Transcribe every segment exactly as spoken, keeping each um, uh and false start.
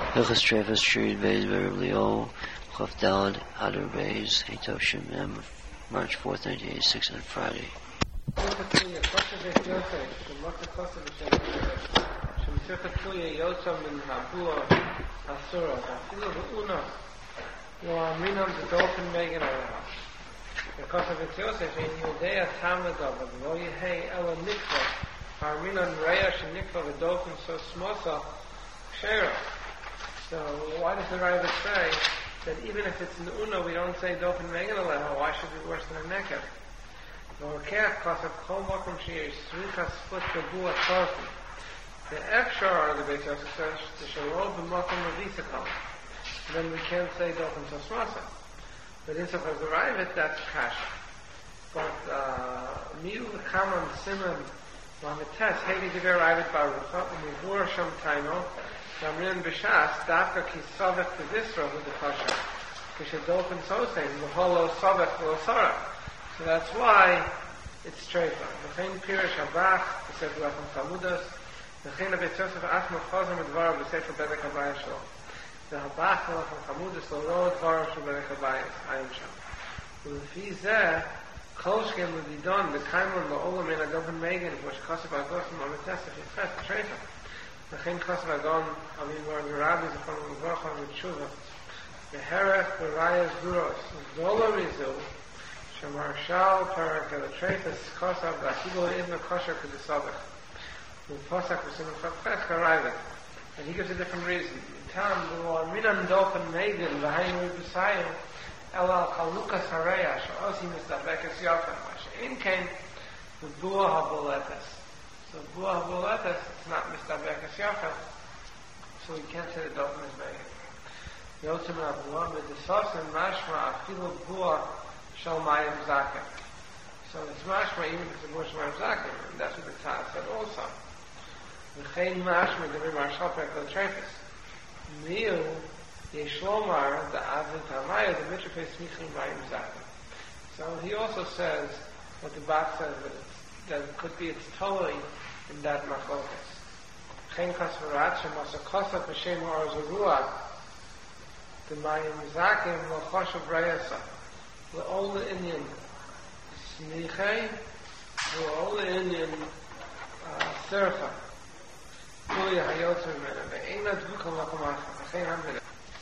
Hilchos Trefas Shrid Beis Verily O Chaf Dalad Adar Beis Eitov Shem Mem March fourth, nineteen eighty-six on Friday. Because of its Yosef, in Yudea Tamadov, Lo Yehei Ela Nikva, Harminan Reya Shenikva V'Dofen So Smosa Shera. So why does the Ravid say that even if it's an Una, we don't say Dofen Megan Aleha? Why should it be worse than a Nekev? L'Orkeach because of Kol Mokum Sheyesh Sricha Split Gabua Torfi. The Efshar, the Beit Yosef says, the Sharol B'Mokum Revisikam. Then we can't say Dofen So Smosa. But insofar as the Ravid, that's Kasha. But Miu Kamam Simon Lamites Hegi Diver Ravid Barucha Umivur Sham Taino Ramrin B'Shas Dafka Ki Sovek T'Disra with the Kasha Kishadolfin Sosein L'Holo Sovek L'Osara. So that's why it's Treifa. V'chein Pirish Habach B'Sefer Lachim Chamudas V'chein Abet Yosef Asma Chazam Edvar B'Sefer Bedek Habayis Shlo. The Habach Lachim Chamudas L'Ro Edvar B'Bedek Habayis Ayim Sham. V'fi Zeh Kolshkin L'Didon B'Kaimon L'Olam In Adoben Megan V'Sh Chasab Agosim Amitesef Yitzchef Treifa. V'chein Chasab Agon Avim War V'Rabbi Z'chon V'Vrocha V'Tshuva V'Herech V'Rayas Duros V'Dola Rizu Shemarshal Parak Treifa Chasab V'Achibol Ibn Kosher K'Disabach V'Posak V'Simon Chafech K'Rayvet. And he gives a different reason. In Tam, Minan Dofen Megan V'Hainu B'Sayim Elal Chalukas Hareya Sh'osi Mistabekes Yofen She'in came with Bua HaBoletes. So Bua HaBoletes, it's not Mistabekes Yofen, so we can't say the Dofen is Megan. Yotzim HaBua B'Disosim Mashma Afilu Bua Shal Mayim Zaken. So it's Mashma even if it's a Bua Shal Mayim Zaken, and that's what the Taz said also. V'chein Mashma Devim Marshal Perkel Trefis. Miu Yeshlomar the Avin Tamaya the Mitzvah Smichim Mayim Zaken. So he also says what the Bach says that, that it could be it's totally in that machlokas. Chen Kasvarat Shemasa Kosa Kashem Or Zerua the Mayim Zaken Lo Choshav Reyasa the Old Indian Smichim the Old Indian Serfa Kuya Hayotzim Mena Ve'ena Dvukom Lakomach V'chein Hamina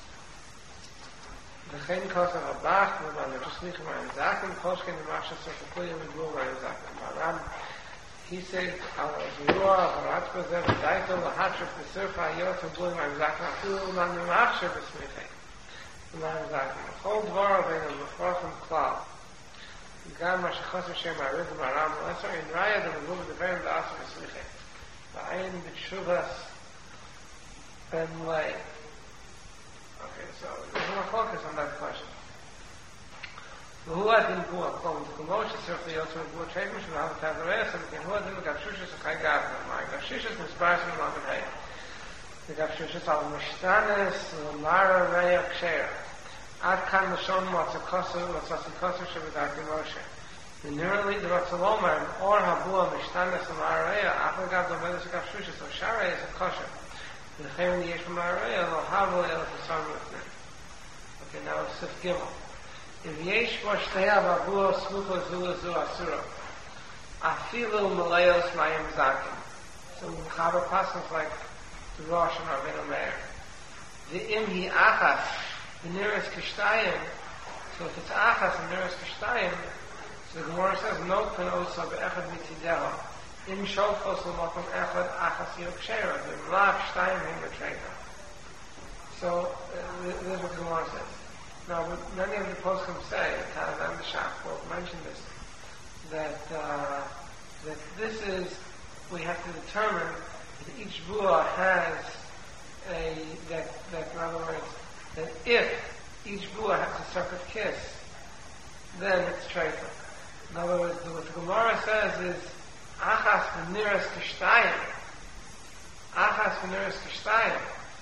V'chein Kosav Abach V'ban V'chosmichim Mayim Zaken Koshkin V'machsha Serfa Kuya V'gul Mayim Zaken Maram he said Al Zerua V'ratzba Zev V'daito V'hatrif V'serfa Hayotzim V'gul Mayim Zaken Afilu V'man V'machsha V'smichim Mayim Zaken V'chol Dvara V'ena V'frachim Klal Gam Ma Shechosem Shem Ha'ariv Maram V'esar In Raya V'gul V'deverim V'asar V'smichim V'ayin B'tshuvas Ben Lay. Okay, so there's more focus on that question. Who had in Bua come to Kumosha Surf the Yotzim Bua Trade Mission Al Tavares and who had in the Gavshushas of Chaygav my Gavshushas Misbars and Laman Hay. The Gavshushas Al Mishtanes Mara Reya Kshera. Ad Kan Lashon Matzakasu Matzakasu Shabbat Moshe. The nearly the Ratzalomar or Habua Mishtanes Amareya Afagav the Vedas Gavshushas so Shara is a kosher. The Chayim Yesh Amareya Lo Havu El Tisam Rutne. Okay, now it's Sif Gimel. If Yesh Moshteya Habua Smucha Zula Zu Asura Afilu Malayos Mayim Zakin. So Chaber passes like the Rosh and Rabbeinu Meir. The Imhi Achas the nearest Kishtayim. So if it's Achas the nearest Kishtayim. So the Gemara says, "No can also be echad mitzideha. Im shofos l'makom echad achas yokshera. The lav shtayim him betrayta." So uh, this is what the Gemara says. Now, what many of the poskim say, Taz and the Shach both mention this, that uh, that this is we have to determine that each bua has a that that in other words that if each bua has a separate kiss, then it's treifa. In other words, what the Gemara says is Achas v'niras kishtayim. Achas v'niras kishtayim.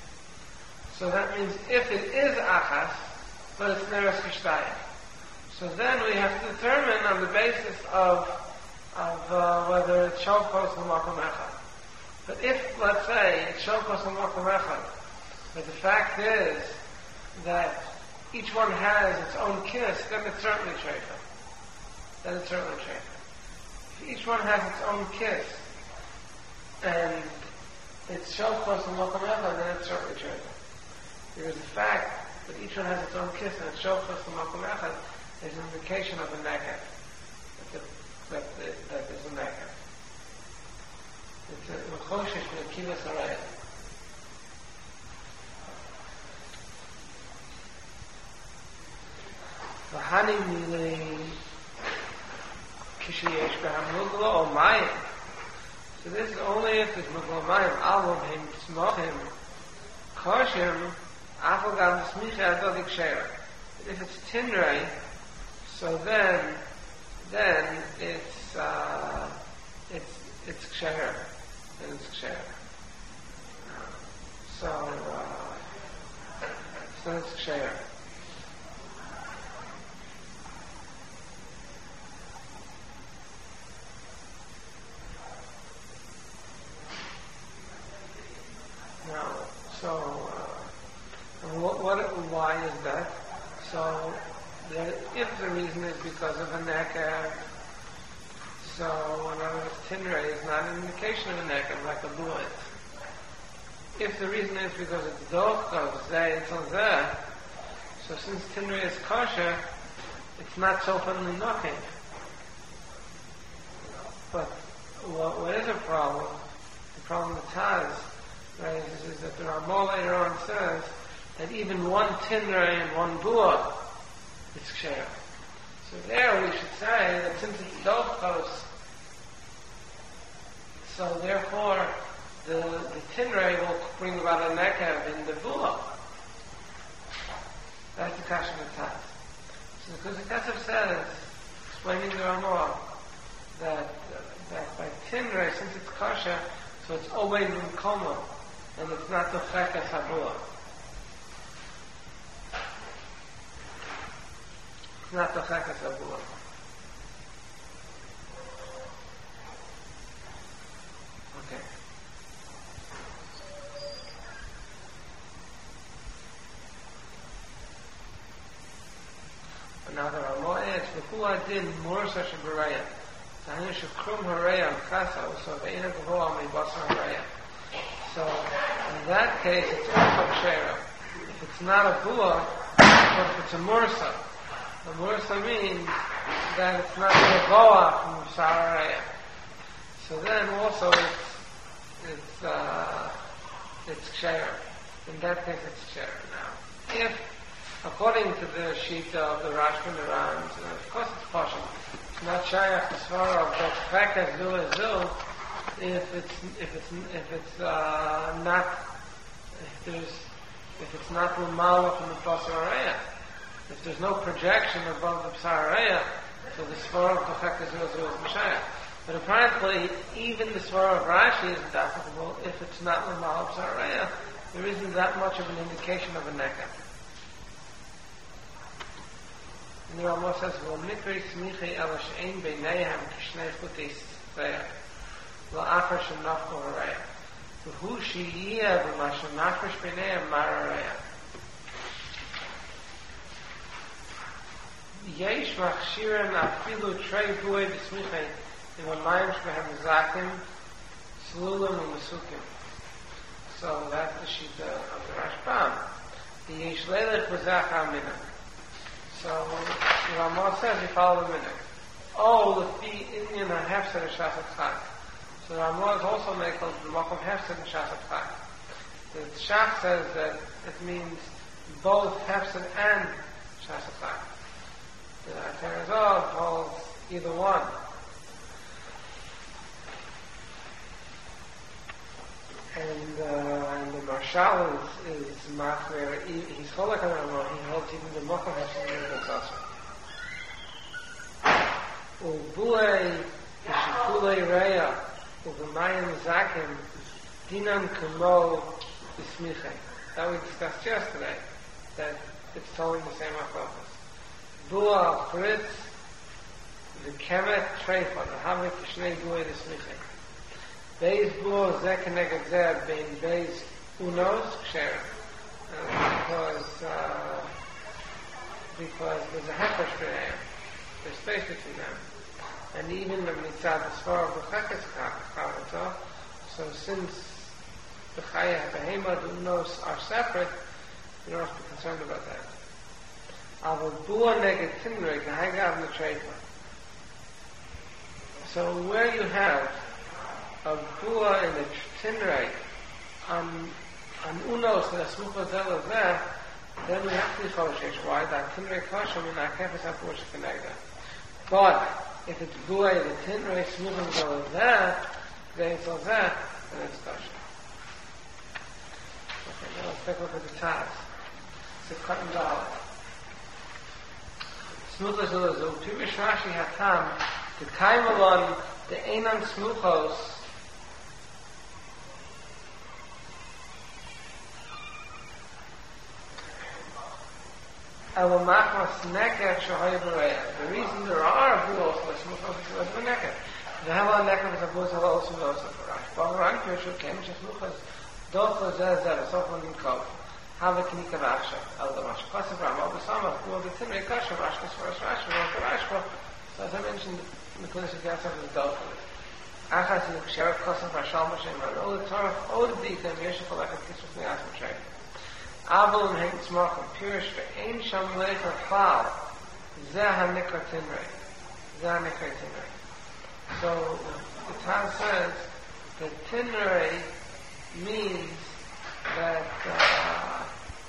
So that means if it is Achas, but it's niras kishtayim. So then we have to determine on the basis of of uh, whether it's Shalkos l'makom echad. But if, let's say, it's Shalkos l'makom echad, But the fact is that each one has its own kiss, then it's certainly shaycha. Then it's certainly shaycha. If each one has its own kiss, and it's shofos and makom echad, then it's certainly shaycha. There is the fact that each one has its own kiss, and it's shofos and makom echad, is an indication of a neked. That, that, that, that is a neked. It's a mechoshesh me'kivas harayah. V'hani mili kishiyesh b'ham mugla o mayim. So this is only if there's mugla mayim, alum him, smochim, koshim, afal gam smicha adodik sheira. If it's tinrei, so then, then it's, uh, it's, it's ksheira. Then it's ksheira. So, uh, so it's ksheira. Now, so, uh, what, what, why is that? So, there, if the reason is because of a neked, so in other words, tinrei is not an indication of a neked, like a buet. If the reason is because it's dochos, zeh, it's on zeh, so since tinrei is kosher, it's not so funny nothing. But what, what is a problem? The problem with Taz, right, is, is that the Ramah later on says that even one tinrei and one bua is ksher. So there we should say that since it's dochos, so therefore the, the tinrei will bring about a nekev in the bua. That's the kasha v'taz. So because the Kesef says, explaining the Ramah, that uh, that by tinrei, since it's kosher, so it's obey m'komo, and it's not the chekas habua. It's not the chekas habua. Okay. But now the Ramah adds, "V'hu adin mor such a beraya." Tahin shekrum haraya chasa, so the ina gavoa meibasar haraya. So in that case, it's also kshera. If it's not a bua, or if it's a mursa, a mursa means that it's not gavoa from saraya. So then also it's it's uh, it's kshera. In that case, it's kshera. Now, if according to the sheet of the Rashba and the Rams, of course it's partial. It's not shayach as far of that chekas zil as zil. If it's if it's if it's uh, not if there's if it's not lumala from the basaraya, if there's no projection above the basaraya, so the svara of the chekas zil zil is mashayach. But apparently, even the svara of Rashi isn't applicable if it's not lumala basaraya. There isn't that much of an indication of a neked. And the Ramah says, "Well, mikri smichei ela she'ein beineihem kishnei chutis zeh la'achar shenafko haraya. V'hu she'yeh b'ma shenafresh beineihem mar haraya. Yesh machshirim afilu trei buei b'smichei imamayim shbehem zakim slulim u'mesukim." So that's the shita of the Rashbam. The yesh leilech b'zachar minah. So the Ramah says you follow the minute. Oh, the fee Indian and hefsed and shasat chak. So the Ramah is also made called the makom hefsed and shasat chak. The Shach says that it means both hefsed and shasat chak. The Terazah holds either one. And, uh, and the Marshal is, is machmer. He, he's cholak on Ramah. He holds even the makom hefsed and shasat. Ubuei Yishkulei Reya Ubumayim Zakim Dinan Kumo Bismichei. That we discussed yesterday, that it's totally the same approach. Bua Fritz the Kemet Treifa the Havik Shnei Buei Bismichei. Beis Bua Zekeneged Zed Bein Beis Unos Ksher uh, because uh, because there's a hefesh b'neiim. There's space between them. And even the mitzvah, the svara of the chekes chavetza, so since the chaya and the behema do nos are separate, you don't have to be concerned about that. Avo bua neged tinrei gehagav netreifa. So where you have a bua in the tinrei on on unos the smucha zel zeh, then we have to be choshesh. Why? That tinrei kosher in that kefes hapush kenegda. But if it's bua in the tinrei smucha zel zeh, then it's all zeh, then it's kosher. Okay, now let's take a look at the tabs. It's a cut and dollar. Smuchos elazu. Pirish Rashi hatam. The kaimalon, the einan smuchos. Elamachmas neket shahay b'reya. The reason there are buos for smuchos is because of the neket. The hela neket is a buos hela also knows of Rashi. B'amarang pirshu kem shesmuchos dochla zeh zeh sofon ninkov. Have a knika v'achshav. El the Rashi. Kosev Rama Obasama. Who will be tinrei kosher Rashi for us Rashi. Rashi Rashi. So as I mentioned, the Kodesh of Yatsov is dochla. Achas in the Ksherat Kosev Rashal Moshem. And all the Torah, all the detail, Yeshua Kolekhat Kisrus Niyas Moshem. Abel and Hein Tzmachim. Pirish ve'ein sham lecha chal. Zeh ha-nikra tinrei. Zeh ha-nikra tinrei. So the Taz says that tinrei means that uh,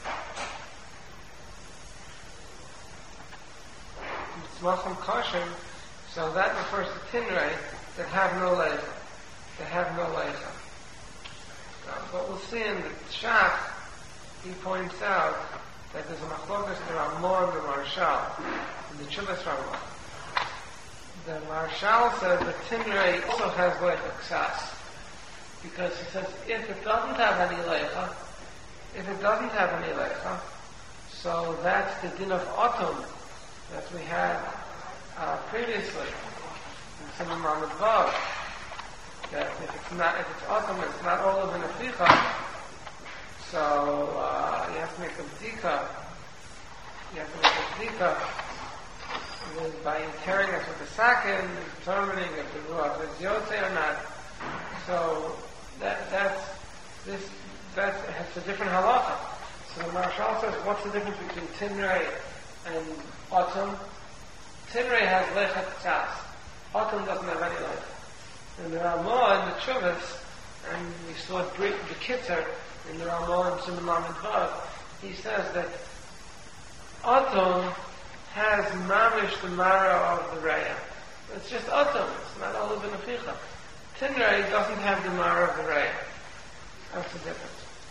Tzmachim kosher, so that refers to tinrei that have no leicha, that have no leicha. Uh, but we'll see in the Shach, he points out that there's a machlokas there are more in the Marshal, in the Chuvas Ramah. The Marshal says that tinrei also has leicha ksas. Because he says, if it doesn't have any leicha, if it doesn't have any leicha, so that's the din of autumn that we had uh, previously in Simon Ramad Vav. That if it's not, if it's autumn, it's not olive and a ficha, so uh, you have to make a bdika. You have to make a bdika with, by interring it with the sakin, determining if the ruach is yotze or not. So that that's this that has a different halacha. So the Marshal says, what's the difference between tinrei and autumn? Tinrei has lecha tzas. Autumn doesn't have any lecha. And the Ramah in the Chuvas, and we saw it break the Kitzur in the Ramah and Simon Lamed Vav, he says that autumn has mamish the mara of the raya. It's just autumn. It's not olive and a ficha. Tinrei doesn't have the mara of the raya. That's the difference.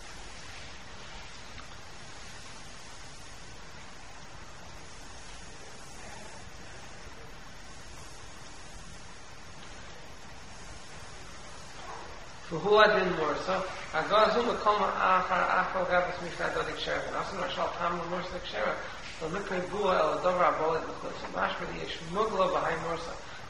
For who adin morsa, agazum akoma achar achal gavas mishna dodik sheret. Asan rashal tam morsa sheret. So mikre bua el dover abolet mechutz. Mashma di yesh mugla b'hai morsa.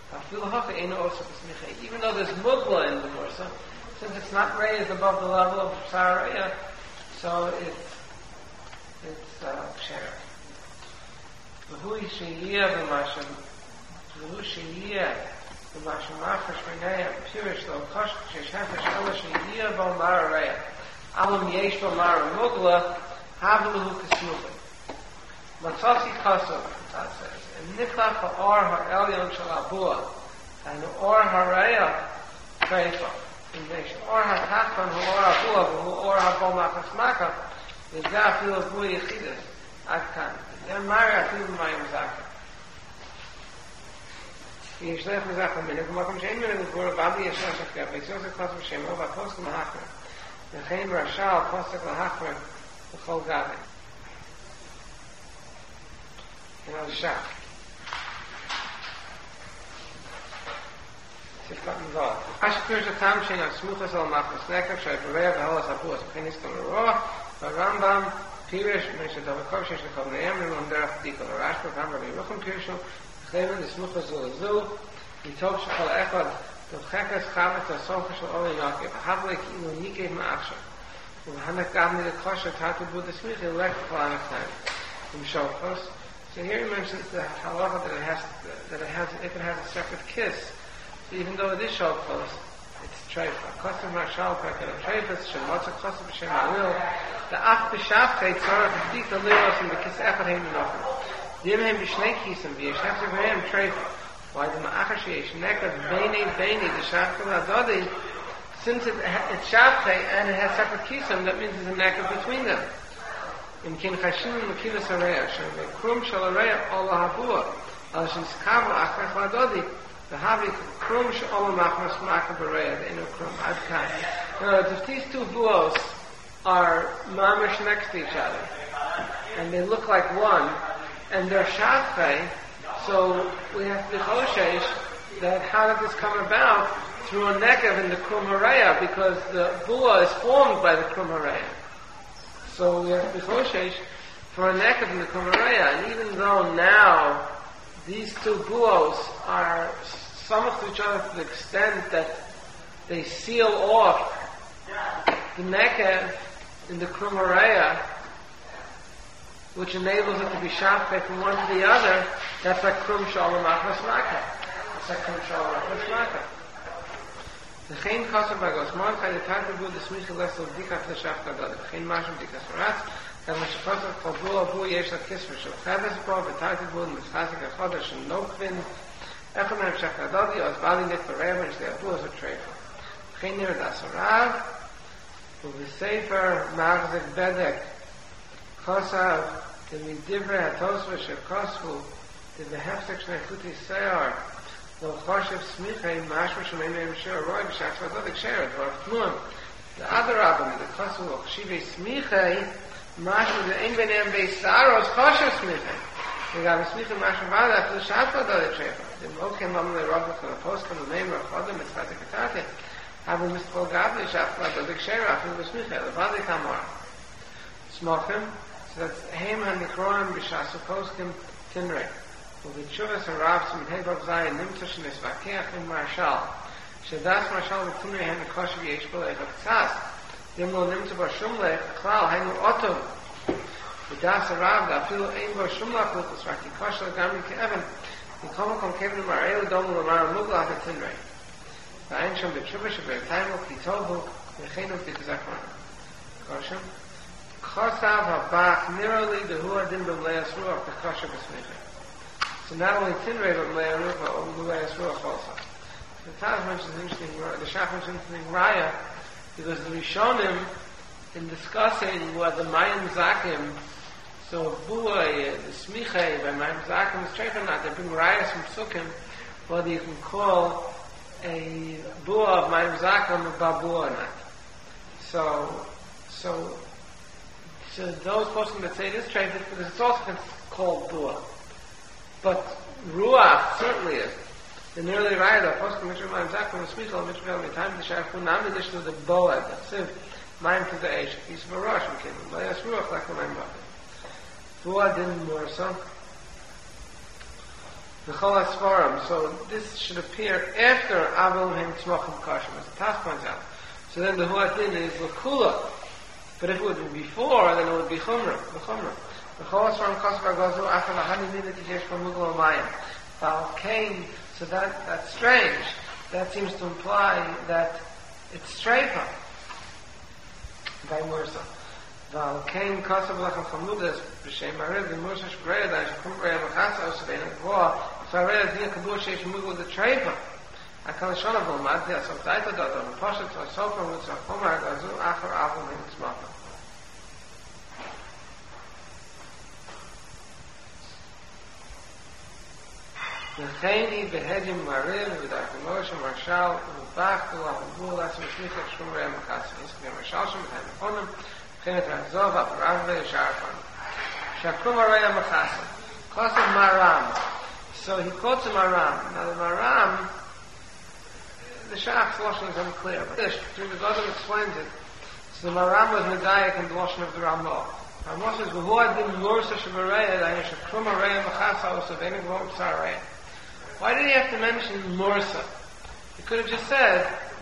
Even though there's mugla in the morsa, since it's not raised above the level of saraya, so it's it's ksher. V'hu yishiyah b'mashim, v'hu shiyah b'mashim mafresh b'neiah pirish lo kosh shesh hefesh ela shiyah b'mara reya alam yesh b'mara mugla havelu kasmucha matzasi kasov, that says. And niflach ha'or ha'elyon shel abua, and the or ha'reya treifa. In nation, or ha'tachon ha'or abua, ha'or ha'bol machas maka, is that feel of bui yechidus, adkan. Then mari afilu mayim zakah. Yishlech mizakah minik, v'makom she'en minik v'gura babi yeshar shachkeh, v'yitzosek pasuk shemo, v'aposek l'hachmer, v'chein rashal posek l'hachmer, v'chol gavi. You know, Shach. Sifkat Mizal. Ashpir Shatam Shein of Smuchas al Machmas Nekach, Shai Bereya, V'Halas Abuas, Penis Kamara, Rambam, Pirish, Mesha Davakov, Shesha Kol Neem, Rimon Derach Dikol, Rashba, Rambam, Yeruchim Pirishu, Chayman, the Smuchas Zulazu, Yitov Shachal Echad, Tavchekas Chavet, Asofa Shal Oli Yaakov, Havlik, Ilu Nikev Ma'achshav. Hanak Gavni the Kosher Tatu Buddha Smicha Lek Planetime from Shofos. So here he mentions the halacha that it has that it has if it has a separate kiss. So even though it is Shofos, it's treifa. Kosev Marshal Pekar Treifas Shemotza Kosev Shem Will. The Ach B'Shavkei Tzorah B'Dika Lilos and the Kiss Echad Heim Nochim. Yimhem B'Shnei Kisim B'Yeshem Tzorah Treifa. Why the Ma'achar Sheyesh Nekad Beinei Beinei the Shavkei Adodi. Since it, it's Shavkei and it has separate kisim, that means there's a nekad between them. In Kin Chashim Mekilas Areya, Shem Krum Shal Areya Ola Habua, Al Shem Skavu Achar Chladodi, the Havi Krum Shal Ola Machmas Maka Bareya, the Inu Krum Adkan. Now, if these two buos are mamish next to each other, and they look like one, and they're Shavkei, so we have to be choshesh that how did this come about? Through a nekev in the Krum Haraya, because the bua is formed by the Krum Haraya. So we have to be choshesh for a nekev in the Krum Haraya, and even though now these two buos are summoned to each other to the extent that they seal off the nekev in the Krum Haraya, which enables it to be shafkei from one to the other, that's like Krum Shalom Achmas Maka. That's like Krum Shalom Achmas Maka. The Chain Kosev Bagos Mordechai the Tatu Bu the Smicha Lesel Dikat Leshach Gadol the Chain Mashim Dikas Maratz and the Shekosev Kol Bu Bu Yesh Lat Kisver Shel Chaves Bo the Tatu Bu the Mischazik HaChodesh and Nokvin Echon Hem Shach Gadol the Oz Bali Nik Berev and Shdei Abu as a Treifa Chain Nir Das Arav Bu the Sefer Magzik Bedek Kosav the Midivre HaTosva Shekosvu the Behefsek Shnei Chuti Seyar the Choshev Smichei Mashma Shemei Meim Shir Roy B'Shach Shvadodik Sher Dvar Tmum the other Rabbim the Kosu of Chshivei Smichei Mashma the Ein Beneim Beis Saros Choshev Smichei the Gav Smichei Mashma Vada After Shach Shvadodik Sher the Mokem Mamle Rabbi for the Post from the name of Chodem Mitzvah Tekatake Having Mitzvah Gavli Shach Shvadodik Sher After the Smichei the Vada Kamar Smochem so that's Heim HaNikroim B'Shach Poskim Tinrei ובתשובס הרב סמטי בב זין נמצא שנסבקח עם מרשל שדס מרשל ותמרי הן הקושי ויש בו לך קצת אם לא נמצא בו שום לך כלל היינו אוטו ודס הרב ואפילו אין בו שום לך לוחס רק יקוש לגמרי כאבן מכל מקום כאבן מראה לדומו למר המוגלה את התנרי ואין שם בתשובה שבאתיים לו כי טוב הוא וכן הוא תחזקמן קושם חוסב הבח נראה לי דהו הדין במלא הסרוח בקושה בסמיכה. So not only Tinrei, but Mlei Aruch, but Mlei Asruach also. The Taz mentions an interesting, the Shach mentions an interesting raya, because the Rishonim, in discussing what the Mayim Zakim, so Bua, the Smichei, by Mayim Zakim is treif or not, they bring rayas from Sukkim, whether you can call a Bua of Mayim Zakim a Babua or not. So, so, so those posting that say it is treif, because it's also called Bua. But Ruach certainly is. The nearly right of Poskim Mishra Mayim Zakum and Smichel and Mishra Mayim Time to Shafun Nam addition to the Boad, the Siv, Mayim to the Eish, Piece of a Rosh, we came. Layas Ruach like the Mayim Bakim. Boad didn't more so. The Chol HaSfarim, so this should appear after Avil Hem Tzmochim Kashim, as the Taz points out. So then the Huatin is Lakula. But if it would be before, then it would be Chumrah, the Chumrah. The Cholas from Kosvar Gozu after the honey minute to get from Mugla Mayim. Val came, so that that's strange. That seems to imply that it's streifa by Mursa. Val came Kosav Lachem Chamudas b'Shem Mariv the Mursa Shbreya that Shekum Breya V'Chatsa Osavein Gvoa Farei Zia Kabur Sheish Mugla the Treifa. Akal Shona V'Lmad Zia Sof Daita Dada V'Poshet V'Sofa V'Tzah Chomar Gozu Achar Avon V'Tzmata. L'cheini behedim mariv v'darkimosh marshal v'bachtu l'hamul l'asem shmicha shkum re'em l'chasem yiskim marshal shem v'tayim v'chonim v'chenet ra'zov v'aparavve v'sharfan shakum re'em l'chasem kosev maram. So he quotes a maram. Now the maram, the shach's lashon is unclear, but this, through the Godim explains it. So the maram was medayik in the lashon of the Ramah. Ramah says v'hu adim mursa shevareya that shakum re'em l'chasem osavein gvom tzarei. Why did he have to mention Mursa? He could have just said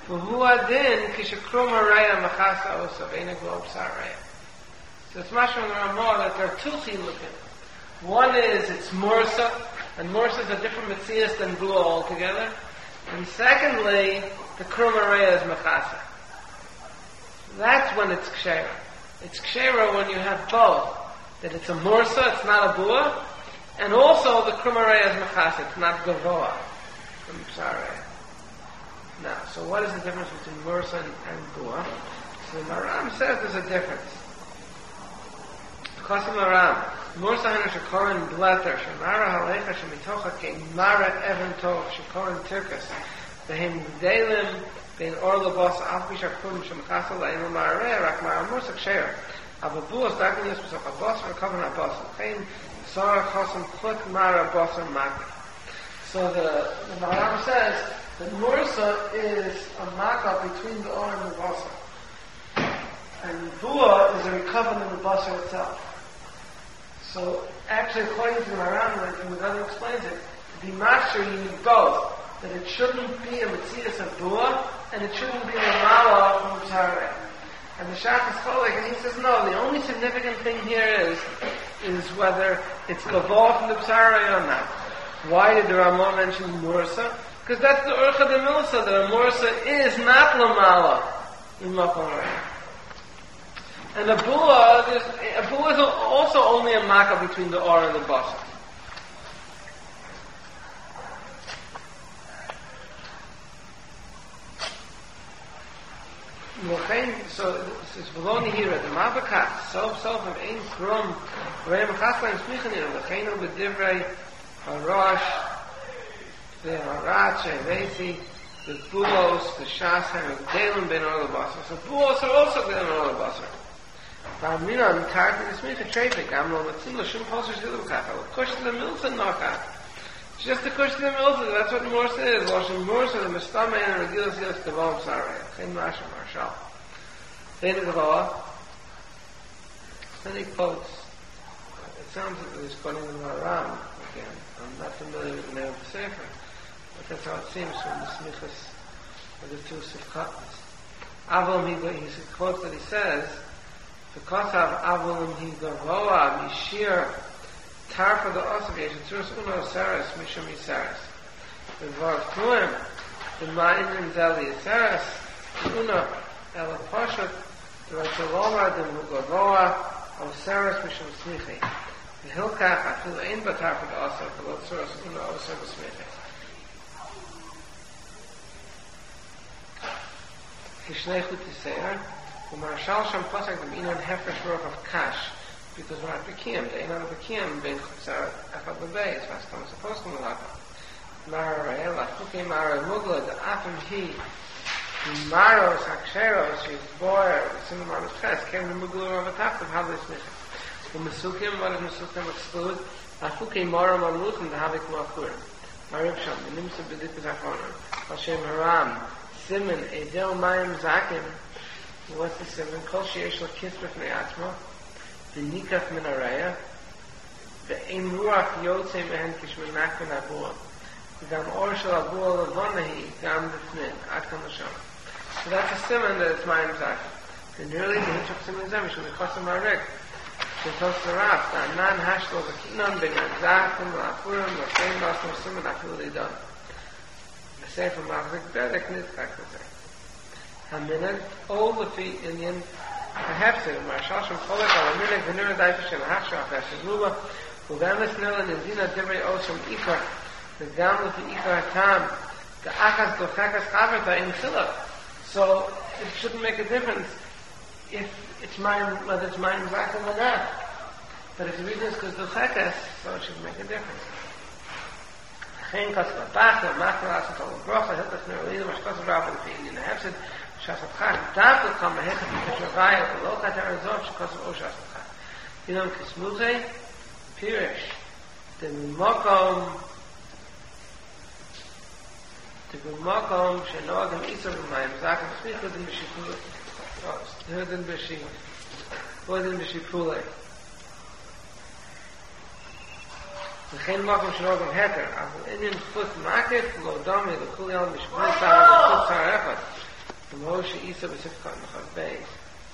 V'hu adin kishakrum haraya machasa osav ena glob saraya. So it's mashma in the Ramah that there are two chilukim. One is it's mursa, and mursa is a different metzias than bua altogether. And secondly, the krum haraya is machasa. That's when it's kshera. It's kshera when you have both. That it's a mursa, it's not a bua, and also the krum haraya is machasa, it's not gavoa. From saraya. Now, so what is the difference between mursa and, and bua? So the Maram says there's a difference. Because of Maram, mursa hana shekorin bleter, shemara halecha shemitocha ke'maret even tov, shekorin tirkus, v'hem gdelim bein or labos afbi shakun shemchasa la'inu ma'areh, rak ma'ar mursa ksher. Ava bua is darkly nismus of abos, or kavan abos, v'chein sara chosam chut mara abos maki. So the, the Maram says that mursa is a maka between the or and the basar. And bua is a recovery in the basar itself. So actually according to the Maram, and the Rebbe explains it, to be master you need both. That it shouldn't be a metzias of bua, and it shouldn't be a mala from Tzareh. And the Shach is following, and he says, no, the only significant thing here is, is whether it's gavah from the Tzareh or not. Why did the Ramah mention Mursa? Because that's the Urcha de Milsa, that a Mursa is not Lamala in Makom. And a Bua, a Bua is also only a Maka between the Or and the Basar. So it's Veloni here at the Mabakat, self self of Ein Krum, Reim Chaslein Smichanim, the Chenu B'divrei Harash, the Harach, Reisi, the Buos, the Shasem, and Gdelim Ben Or Basar. So Buos are also Gdelim Ben Or Basar. V'aminan Tarki Smicha Trefik, Amlo Matzila Shum Poser Shilu B'Kach, Al Kush to the Milsa Nocha. It's just the Kush to the Milsa, that's what Morsa is. Lashon Morsa, the Mistama and Regilas Yos Devom Sarei. Chen Masham Marshal. Then the Gavah. Then he quotes, it sounds like he's quoting the Maram again. I'm not familiar with the name of the Sefer, but that's how it seems from the Smichas of the two Sifkatas. Avom he, he quotes that he says, because of Avom he Gavoa, Mishir, Tarfa the Osav, Yeshitzurus Uno Saras, Mishum Yisaras. The Dvar Tuim, the Ma'in and Zeli Yisaras, Uno, Ela Poshet, the Rachaloma, the Mugavoa, of Saras, Mishum Smichi. The Hilkach, Afil Ein Batar for the Osav, the Lotzurus Uno Osav Smichi. Kishneichut Yisair, the Marshal Sham Pasach, the Minan Hefresh Ruch of Kash, because when I became, the Einan became, Ben Chutzar, Echad Bebei, is fast coming supposed to Mulaka. Mara Rael, Afuke Mara Mugla, the Afim He, the Maros, Haksheros, his boy, the Simon Maros Ches, came the Mugla of a Taft of Havlis Michel. The Mesukim, what does Mesukim exclude? Afuke Mara Mamluchim, the Havik Makur. Marib Sham, the Nimsa Bedikus Achonim. Hashem Haram, Simon, Edel Mayim Zakim, what's the Simon? Kol Sheyesh Lo Kisbef Ne'atma, the Nikaf Min Araya, the Ein Ruach Yotzei Mehen Kishmin Nakon Abua, the Gam Or Shal Abua Lavonahi, Gam B'fnin, Atkam L'Sham. So that's a simon that it's Mayim Zakim. And nearly the Hitchuk Simon Zemish, and the Chosam Arik, the Tos Naraf, the Anan Hashlo, the Kinon, Ben Zakim, L'Apurim, L'Fein Basam Simon, Afil Lidon. The Sefer Machzik Bedek Nitzchak L'Zeh. Haminan, all the feet Indian, perhaps it, Marshal Shem Cholek, Al Aminek, Venura Daifish, and Hachshach, Hashem Luba, Ugamis Nilan, and Zina Divrei Oshem Ikar, the Gamla to Ikar Hatam, the Achas Dochakas Chavata in Chilach. So it shouldn't make a difference if it's mine, whether it's mine Zakim or not. But if the reason is because Dochakas, so it should make a difference. Chen Kaspa Bata, Makar Asat Al Brocha, Hilkas Nerolina, Mashkas Rabban, the Indian Hefsid, Shasatchak, Dafel Kam Mehechat Mishravaya, the Lokat Arizov, Shakos of Shasatchak. You know, Kismuzei, Pirish, the Mokom, the Mokom, Shenogam Isar Mayim, Zakim Smicha, the Mishipule, Herdin Bishi, Herdin Bishipule. The Chen Mokom Shenogam Heter, Avu Indian Foot Makif, Lo Domi, the Kulion, Mishipule, Sarah, the Foot Sarah Echad. Moshe Isa B'Sifkat Mechad Beis.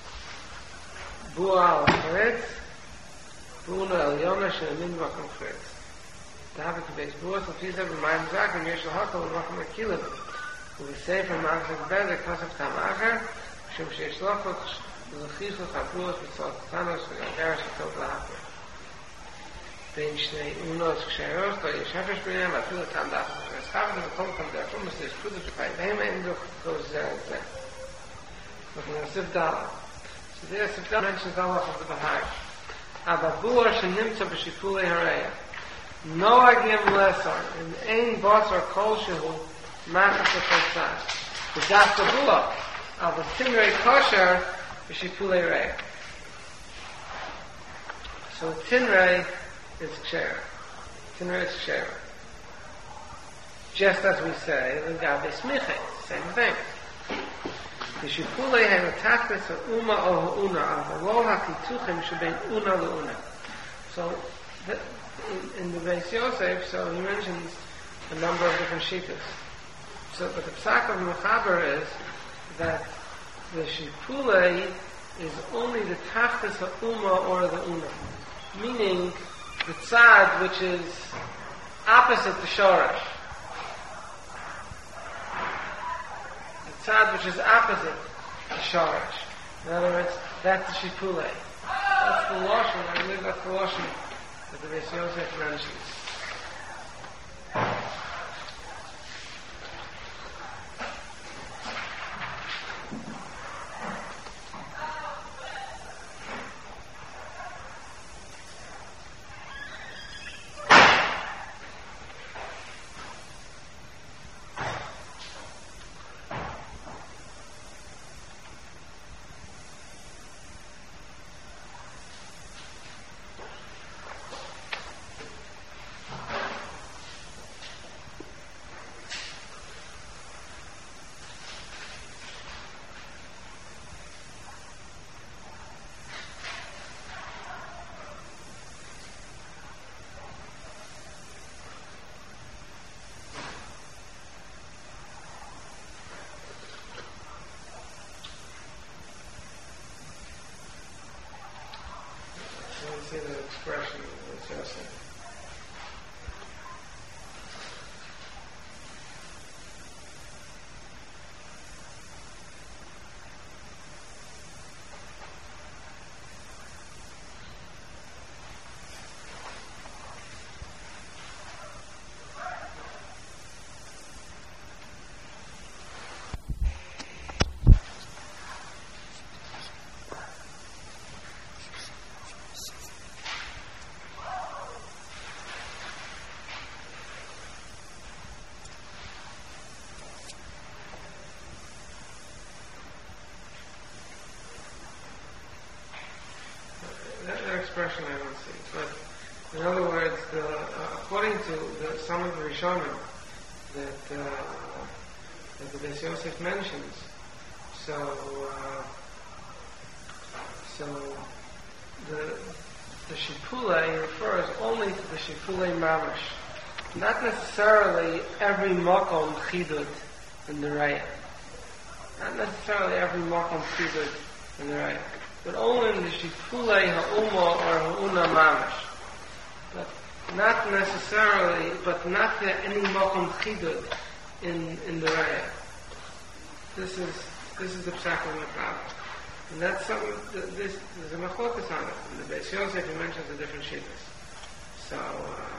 Bua al Chretz, Buna El Yona She'emin Makom Chretz. David Beis Bua Sofiza B'Mayim Zak and Yeshel Hakol Makom Akilim. ובספר מערכת בדק כוסף טעם אחר, משום שיש לוחות ולכיחו חברוס בצורת קטנוס וגרגר שטוב להפר. בין שני אונות כשרות, לא יש הפש ביניהם, אפילו טעם דחת וחסחבת, וכל מקום דרך אומס יש פרוטו שפעי בהם אין דוח גוזר את זה. אנחנו נוסיף דלה. שזה יוסיף דלה mentions all of the Bahai. הבבור שנמצא בשיפולי הרעיה. נוהגים לסר, אם אין בוסר כלשהו, Machas HaKotzah. The Dafka Bua of the Tinrei Kosher is Shipulei Rei. So Tinrei is Ksher. Tinrei is Ksher. Just as we say, the Gabe Smiche, same thing. The Shipulei Hematachlis Ha'uma O Ha'una of the Lo HaKituchim Shebein Una Le'una. So the, in, in the Beis Yosef, so he mentions a number of different shittas. So, but the psak of Mechaber is that the Shipulei is only the Tachtis Ha'uma or the Una. Meaning, the Tzad which is opposite the Shoresh. The Tzad which is opposite the Shoresh. In other words, that's the Shipulei. That's the Lashon, I believe that's the Lashon that the Beis Yosef mentions. See the expression that's Yosef. Expression I don't see, but in other words, the, uh, according to the, some of the Rishonim that, uh, that the Beis Yosef mentions, so uh, so the the Shipulei refers only to the Shipulei Mamash, not necessarily every Makom Chidud in the Raya, not necessarily every Makom Chidud in the Raya. But only in the Shipulei Ha'uma or Ha'una Mamash. But not necessarily, but not the, any Makom Chidud in, in the Raya. This is, this is the Psak of Mechaber. And that's something, this, there's a Machokas on it. In the Beis Yosef he mentions the different Shittas. So, uh,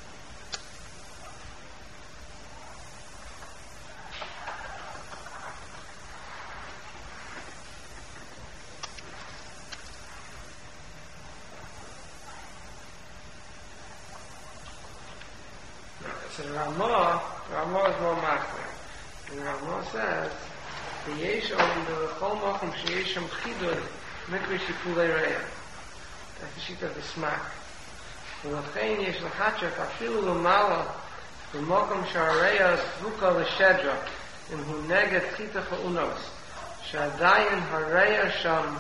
So the Ramah, the Ramah is more machmer. And the Ramah says, the Yesh on the Chol Mokum Sheyesham Chidud Mikri Shipulei Reya. That's the sheet of the Smak. ולכן יש לחדשך אפילו למעלה במקום שהריה זבוקה לשדרה אם הוא נגד חיתך האונוס שעדיין הריה שם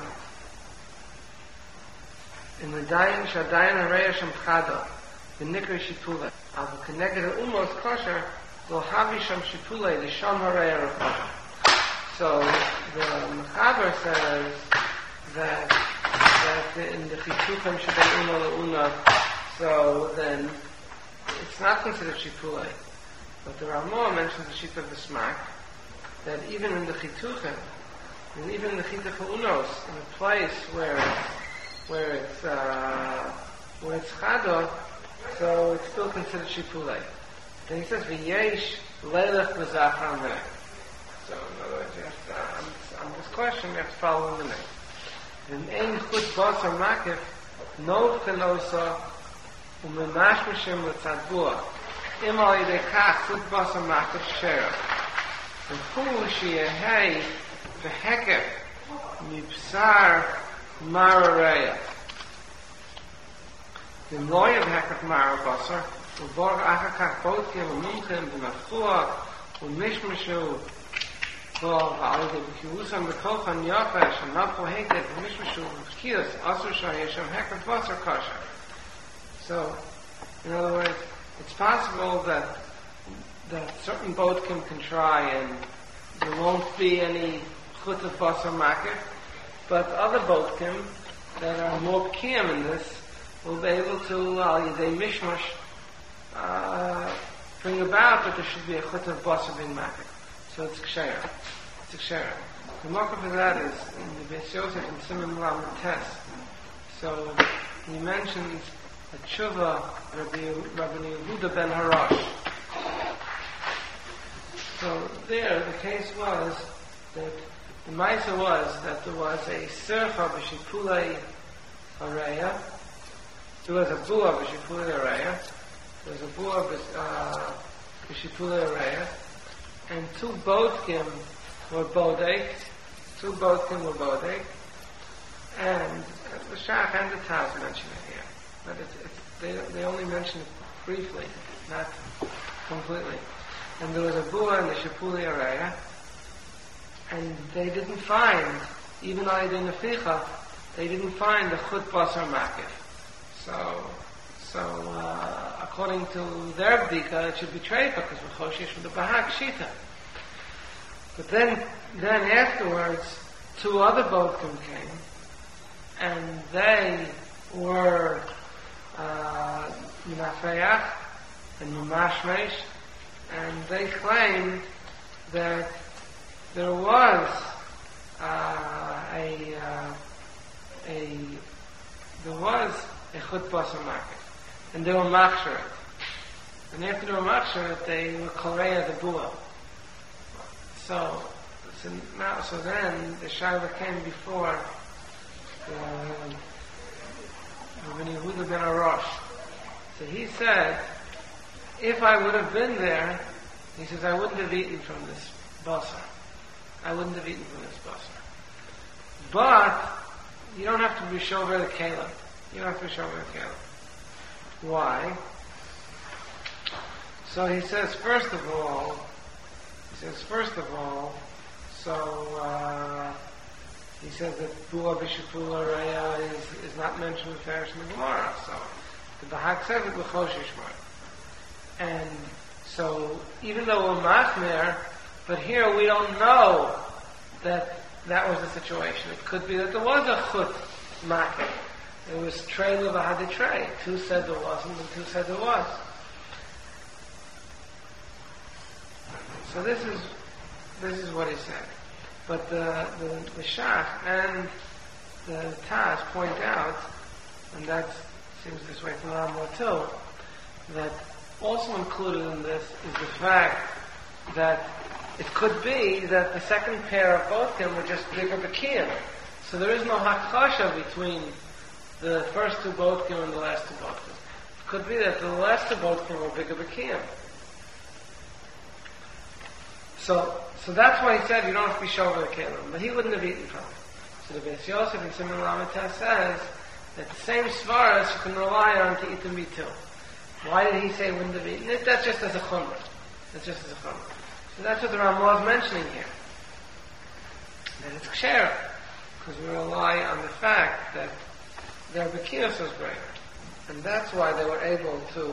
אם עדיין שעדיין הריה שם חדה ונקרא שיפולה אבל כנגד האונוס כושר לא הביא שם שיפולה לשם הריה רחבה. So So the Mechaber says that that in the Chituchim Shabbat Una Le'una, so then it's not considered Shipulei. But the Ramah mentions the sheet of the Smak, that even in the Chituchim, and even in the Chituchim Unos, in a place where where it's uh, where it's Chado, so it's still considered Shipulei. Then he says, V'yesh leilech v'zachar meneh. So in other words, you have to, uh, on, on this question, you have to follow the name. In ein chut basar makif, no chenosa, u'menash mishim l'tzadbua, im al yidei kach chut basar makif shera. V'hu sheyehei v'hekef mibsar marareya. V'mloyev hekef mara basar, v'bor achar kach botkim v'mumchim v'mafua v'mishmishu v'al v'alidei v'kiusam v'kolchan yafesh and nafo hekef v'mishmishu v'kius asur shayeshem hekef basar kasha. So, in other words, it's possible that that certain botkim can try and there won't be any chut of basar makif, but other botkim that are more kiyam in this will be able to, al yidei mishmash, uh, bring about that there should be a chut of basar bin makif. So it's ksheira. It's a ksheira. The marker for that is in the Beis Yosef and Simon Lam Test. So he mentions a tshuva Rabbi Rabbi Yehuda ben Harash. So there, the case was that the Maisa was that there was a Sircha b'Shipulei Areya, there was a Bua b'Shipulei Areya, there was a Bua b'Shipulei Areya, and two Bodkim were Bodek, two Bodkim were Bodek, and the Shach and the Taz mention it here, but it's, it's, they, they only mention it briefly, not completely. And there was a Bua in the Shipulei Areya, and they didn't find, even though they didn't Neficha, they didn't find the Chut Basar Makif. So, so uh, according to their Bdika, it should be Treifa, because we're Choshesh with the Bahak Shita. But then, then afterwards, two other Bodkim came, and they were uh, Minafeyach and Mumashmesh, and they claimed that there was uh, a uh, a there was a chut basar makif, and they were machsheret. And after they were machsheret, they were korea the bua. So, so now, so then the shaila came before Rabbi Yehuda ben Harash. So he said, if I would have been there, he says, I wouldn't have eaten from this basar. I wouldn't have eaten from this basar. But you don't have to be shover the kela. You don't have to be shover the kela. Why? So he says, first of all, he says, first of all, so uh, he says that Bua b'Shipulei Areya is, is not mentioned in Farish in the Gemara. So the Bahak says it l'choshesh mar. And so even though we're machmer, but here we don't know that that was the situation. It could be that there was a chut makif. There was trei levahadi trei. Two said there wasn't, and two said there was. So this is this is what he said. But the the, the Shach and the Taz point out, and that seems this way from Ramah too, that also included in this is the fact that it could be that the second pair of Bodkim were just bigger Bekiyim. So there is no hakasha between the first two Bodkim and the last two Bodkim. It could be that the last two Bodkim were bigger Bekiyim. So, so that's why he said you don't have to be shover the kelim, but he wouldn't have eaten from it. So the Beis Yosef and Simon Lamateh says that the same svaras you can rely on to eat them be too. Why did he say wouldn't have eaten it? That's just as a chumrah. That's just as a chumrah. So that's what the Ramah is mentioning here. That it's ksher, because we rely on the fact that their bekiyos was greater. And that's why they were able to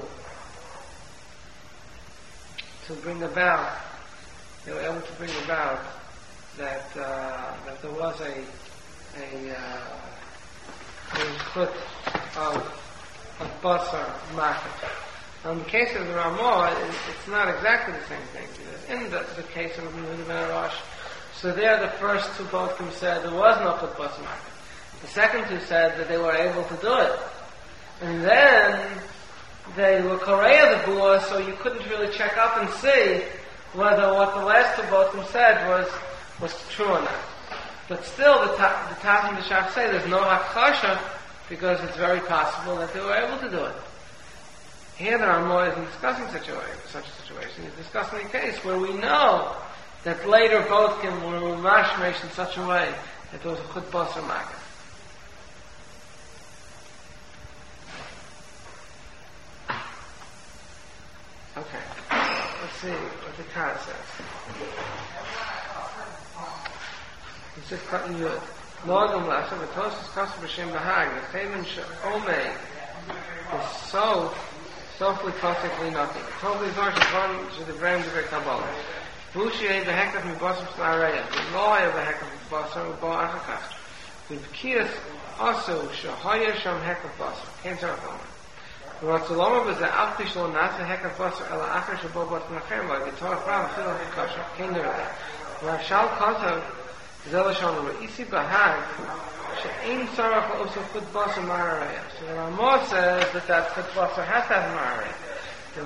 to bring about they were able to bring about that uh, that there was a a, uh, a chut of of basar market. In the case of the Ramah, it's not exactly the same thing. In the, the case of Rabbi Yehuda ben Arash, so there the first two Bodkim said there was no chut basar market. The second two said that they were able to do it. And then they were Korea the Bua, so you couldn't really check up and see whether what the last two Bodkim said was was true or not. But still, the ta- the Taz and the Shach say there's no hakasha because it's very possible that they were able to do it. Here the Ramah isn't discussing such a, way, such a situation. He's discussing a case where we know that later Bodkim were mashmesh in such a way that there was a chut basar market. Okay, let's see what the Taz says. It's just cutting yud. Logam lasa, but Tosus Kosu b'shem bahag, the Tevin she'omei, is so, softly perfectly nothing. Totally zarsh is one to the brand of a Kabbalah. Bushiyeh behekaf mibosam s'lareya, the loy of behekaf mibosam ubo achakast. With kiyas also, shehoyer sham hekaf bosam. Can't tell it. ורצולומה בזה אף פי שלא נעשה הקף בשר אלא אחר שבו בוטן אחר לו, בתור הפרעה אפילו הקשה, כן נראה. והרש"ל כותב, זה לשון, ואיסי בהג, שאין צורך לעשות chut basar ma'araya. So the Ramah says that that chut basar has to have ma'araya. The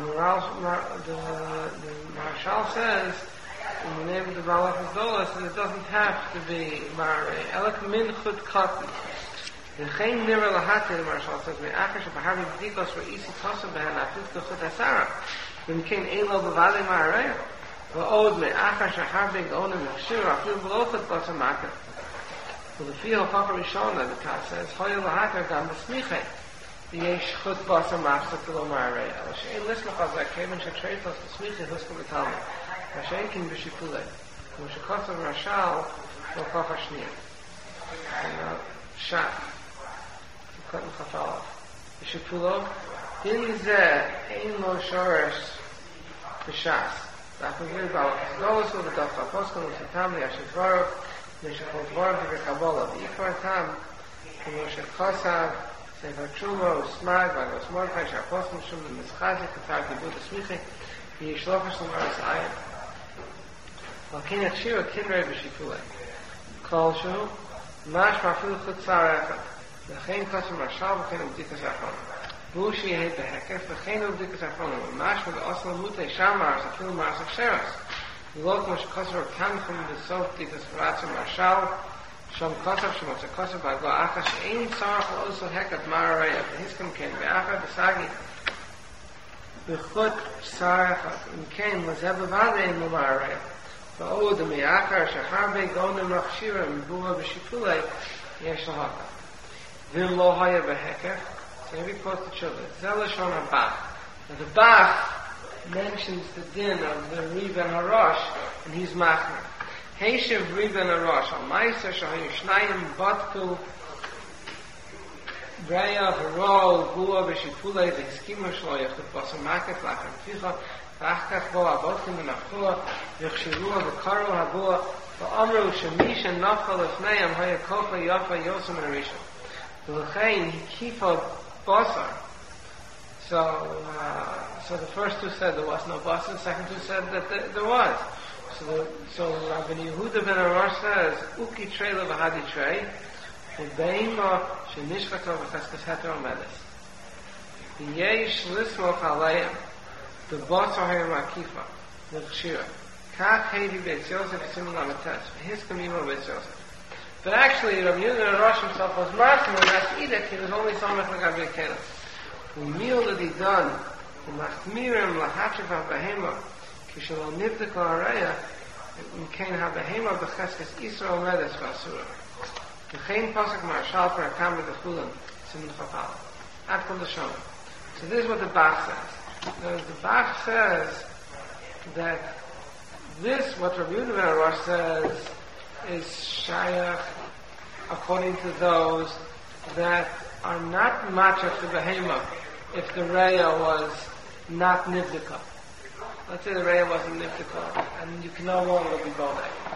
Marshal says, in the name of the Baal HaGdolos, that it doesn't have to be ma'araya. Elak min chut katan. וכן נראה להטה, למשל, says, מאחר שבהר בבדיקות ואיסי תוסם בהן אפילו כחוט עשרה, אם כן אין לו בוודאי מערער, ועוד מאחר שהרבה גאונים מכשיר, אפילו בלא חוט basar market. ולפי ההוכחה הראשונה, the Taz says, הויה להטה גם בסמיכה, יש chut basar market ולא מערער, אבל שאין לסמוך על זה, כיוון שטרייטוס בסמיכה הוסקו בתלמוד, מה שאין כן בשיפולי, כמו שכותב רש"ל, בהוכחה השנייה. שח. Cutting chafalav. Yishupulo, in ze ein lo shorish b'shas. That's a very about Golos with the Daf Chaposkan with the Tam Yashiv Dvarov, Neshachol Dvarov to the Kabbalah. The Yikvar Tam, Moshe Chosav, Sefer Trumo, Smag, Vagos Mordechai, Shaposkan Shum, the Mischazik, Katar Kibud Esmichi, the Yishlofash Lamaris Ayim. Valkin Yachshira Kinrei b'Shipulei. Kol Shu, Mash Mafil Chutzar Echad. וכן קוסם רש"ל וכן ובדיקה האחרונה. והוא שיהיה בהקף וכן ובדיקה האחרונה. ממש ובאוסל מוטי שם מרס, אפילו מרס אפשרס. ולא כמו שקוסם רקנחם בסוף בדיקה ספרציה מרש"ל, שם קוסם שמוצא קוסם בהגו אחר שאין צורך לאוסל הקף מערער, והסכם כן, ואחר בסגי. בחוט בשר אחד, אם כן, לזה בוודאי אין לו מערער. ועוד מאחר שהרבה גאונים מכשירים מבואה בשיפולי, יש לו הקף. Vim lo haya behekef. So here we quote the children. Zelashon HaBach. Now the Bach mentions the din of the Riv and Harosh, and he's machmer. Heishiv Riv and Harosh. Al Meiser shahayu shnayim batku breya v'ro bua v'shipulei v'hiskima shlo yachut basar market lachem tficha v'achkach bo abotkim v'nachua v'chshirua v'karu habua v'amru shemish and nafal lefneim haya kofa yafa yosem and arisha. L'chein kifa basar. So, uh, so the first two said there was no basar. The second two said that there, there was. So, the, so Rabbi Yehuda ben Arash says, "Uki trei levahadi trei, ubeima shenishchato v'cheskas heter omedes. Yesh lismoch aleim, the basar hayim akifa, l'chshira. Kach heidi beitz Yosef simin lamates, v'hiskem imo beitz Yosef." But actually, Rabbi Yehuda ben Arash himself was marking when that edict, he was only samech l'gabi kelim. Umil that he done, umachmirim lahachav ha-behema, kishalo nivdek la'areya, umkein ha-behema b'cheskes Yisrael medes v'asura. V'chein pasuk marshal per hakam v'dechulim, simin chafal. Ad kol l'shon. So this is what the Bach says. Now, the Bach says that this, what Rabbi Yehuda ben Arash says, is shayach according to those that are not matchach to behema if the reya was not nivdika. Let's say the reya wasn't nivdika, and you can no longer be bodek.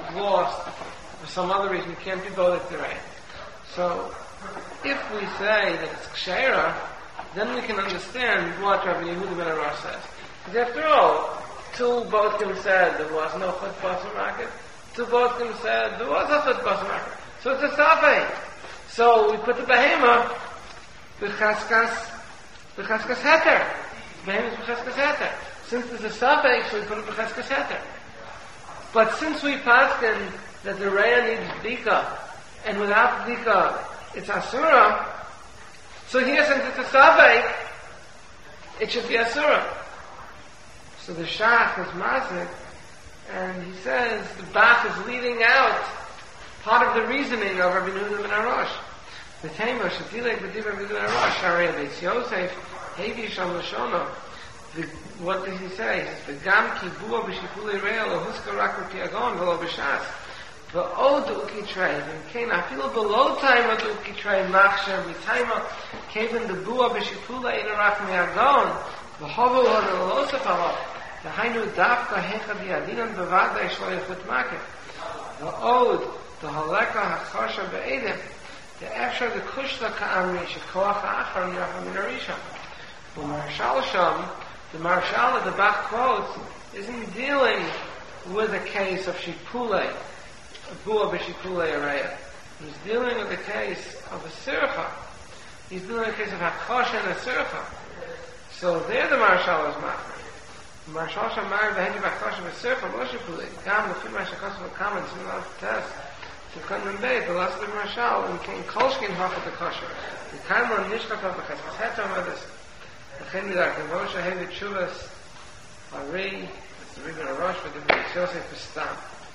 lost, for some other reason you can't be bothered to rain. So, if we say that it's kshera, then we can understand what Rabbi Yehuda ben Arash says. Because after all, two Bodkim said there was no chut basar market. Two Bodkim said there was a chut basar market. So it's a safek. So we put the behema b'chaskas b'chaskas heter. Behema is b'chaskas heter. Since there's a safek, so we put it b'chaskas heter. But since we paskin that the raya needs bdika, and without bdika it's asura, so here since it's a safek, it should be asura. So the Shach is mazik, and he says the Bach is leaving out part of the reasoning of Rabbi Yehuda ben Arash. The Tema Shatilek B'div Rabbi Yehuda ben Arash Harei Beis Yosef Hevi Sham Lashono. What does he say? He says, "V'gam ki bua b'shipulei re'el lo huska rak b'piagon v'lo b'shas v'od uki trei v'kein afilu below time of uki trei machsher v'taima kevin the bua b'shipulei rak mi'agon v'hovu hod lo sefalo v'hainu dafka hecha b'yadinan b'vadai shlo yechut makeh v'od the haleka hachasha be'edem the efshar the kushla ka'amri shekoach ha'achar mi'achar min harisha v'marshal sham the Marshal of the Bach quotes isn't dealing with a case of Shipulei, Bua b'Shipulei Areya. He's dealing with the case of a Sircha. He's dealing with the case of Hakosha and a Sircha. So there the Marshal is Machmer. The Marshal Shamar v'henji b'Hakosha v'Sircha v'lo Shipulei. Gam l'fim ha'shakos v'kamen similar test to Kandam Beit, the last of the Marshal, and came Kolshkin Hachot the Kosher. The Kaimon Nishkatov v'Cheskas Hetam Others. The Chenidar Kavosha Hevet Shuvas Ari, it's the Rebbe Arash, but the Rebbe Yosef Pestam.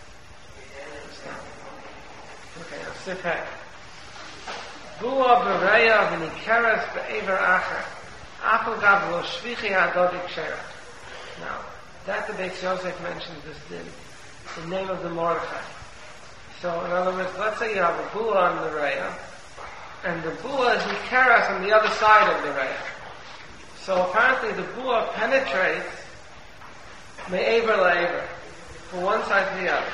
Pestam. Okay, now sit back. Bua Bereya V'nikeres Be'ever Acher Apel Gav Lo Shvichi Adodik Shera. Now, that the Beis Yosef mentions this din, the name of the Mordechai. So, in other words, let's say you have a Bua on the Reya, and the Bua is Nikeres on the other side of the Reya. So apparently the bua penetrates me'ever la'ever, from one side to the other.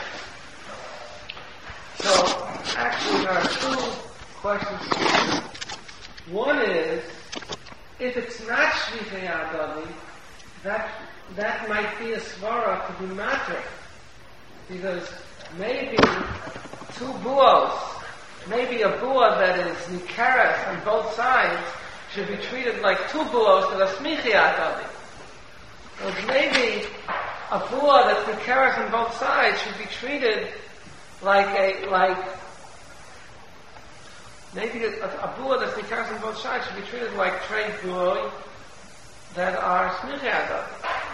So actually there are two questions. One is, if it's not shvichei adadi, that that might be a svara to be matter, because maybe two buos, maybe a bua that is nikaras on both sides should be treated like two buos that are smichi adadi. So maybe a bua that's nikaras on both sides should be treated like a like maybe a, a bua that's nikaras on both sides should be treated like trei buoi that are smichi adadi.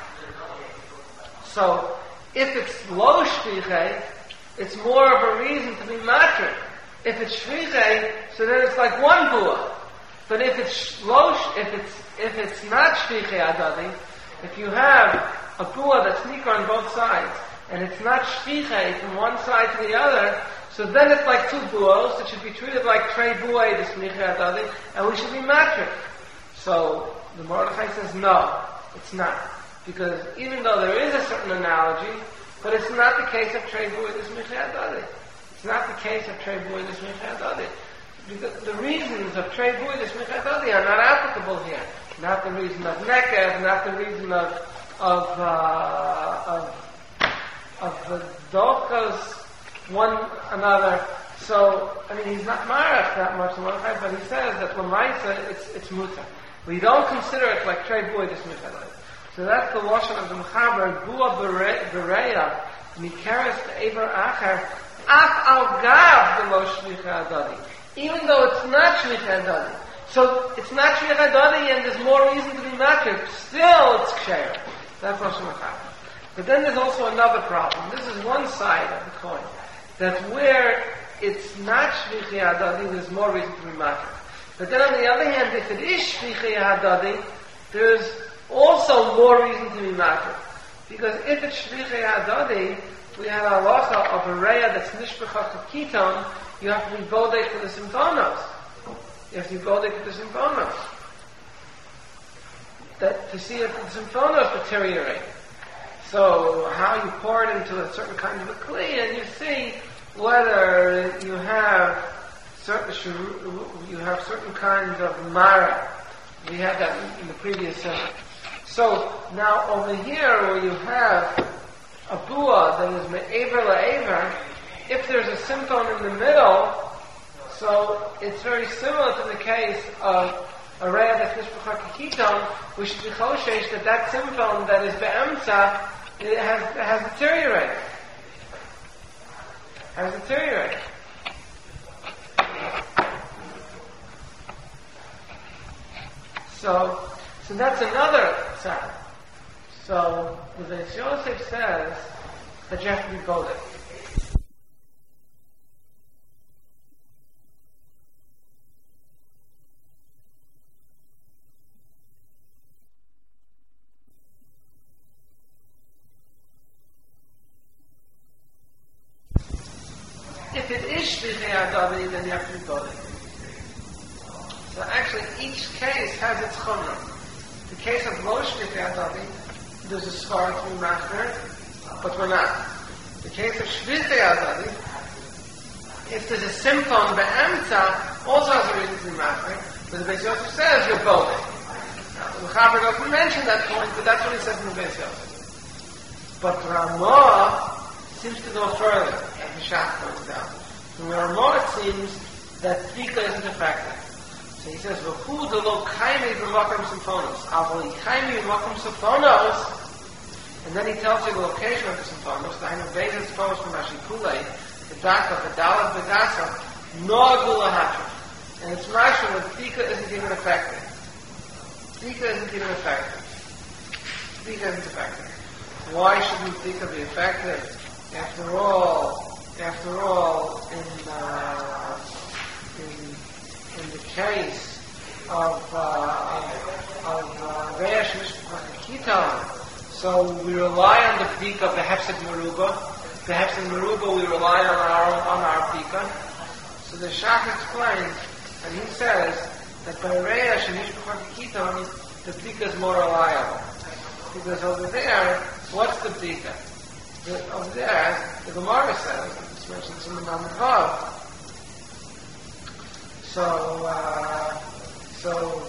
So if it's lo shvichei, it's more of a reason to be matrik. If it's shvichei, so then it's like one bua. But if it's shlosh, if it's if it's not shvichei adadi, if you have a bua that's nikar on both sides, and it's not shvichei from one side to the other, so then it's like two buos. It should be treated like trei buoi, the shvichei adadi, and we should be matrik. So the Mordechai says no, it's not, because even though there is a certain analogy, but it's not the case of trei buoi, the shvichei adadi. It's not the case of trei buoi, the shvichei adadi. Because the reasons of trei buoi the shvichei adadi are not applicable here. Not the reason of nekev, not the reason of of uh, of of the dokas one another. So I mean, he's not marach that much, but he says that l'maisa it's it's muta. We don't consider it like trei buoi the shvichei adadi. So that's the lashon of the mechaber bua bereya nikeres be'ever acher af al gav the lo shvichei adadi. Even though it's not shvichei adadi. So it's not shvichei adadi and there's more reason to be matrik. Still it's ksher. That's lashon mechaber. But then there's also another problem. This is one side of the coin. That where it's not shvichei adadi, there's more reason to be matrik. But then on the other hand, if it is shvichei adadi, there's also more reason to be matrik. Because if it's shvichei adadi, we have a halacha of a reya that's nishbechach to keton, you have to be bodek for the symptoms. You have to be bodek for the symptoms. That, to see if the symptoms deteriorate. So how you pour it into a certain kind of a kli, and you see whether you have certain you have certain kinds of mara. We had that in the previous session. So now over here, where you have a bua that is me'aver la'aver, if there's a simphon in the middle, so it's very similar to the case of a reya that's nishbachar kikiton, we should be choshesh that that simphon that is be'emtza it has has deteriorated. Has deteriorated. So, so that's another sign. So the Beis Yosef says that you have to be bolded. If it is shlichei hadavi, then you have to be bolded. So actually, each case has its chumrah. The case of lo shlichei hadavi, there's a scar to be master, but we're not. The case of shlichei hadavi, if there's a simphon be'emtza, also has a reason to be master, but the Beis Yosef says you're bolded. Now, the Chaver doesn't mention that point, but that's what he says in the Beis Yosef. But Ramah seems to go further, as the Shach points out. From Ramah it seems that tzika isn't effective. So he says, "V'hu de lo kaimi b'makom symphonos." Avol kaimi b'makom symphonos, and then he tells you the location of the symphonos. The Hainu Beis Yosef from Ashipulei, the Daka, the Dalat, the Gasa, no gula hatra, and it's Rashi that tzika isn't even effective. Tzika isn't even effective. Tzika isn't effective. Why shouldn't tzika be effective? After all, after all, in uh, in in the case of uh, of Reya Mishpachar Kiton, so we rely on the pika of the Hefsek Meruba. The Hefsek Meruba we rely on our on our pika. So the Shach explains, and he says that by Reya Mishpachar Kiton, the pika is more reliable because over there, what's the pika? The, over there, the Gemara says, it's mentioned in the Mamad. So, uh, so,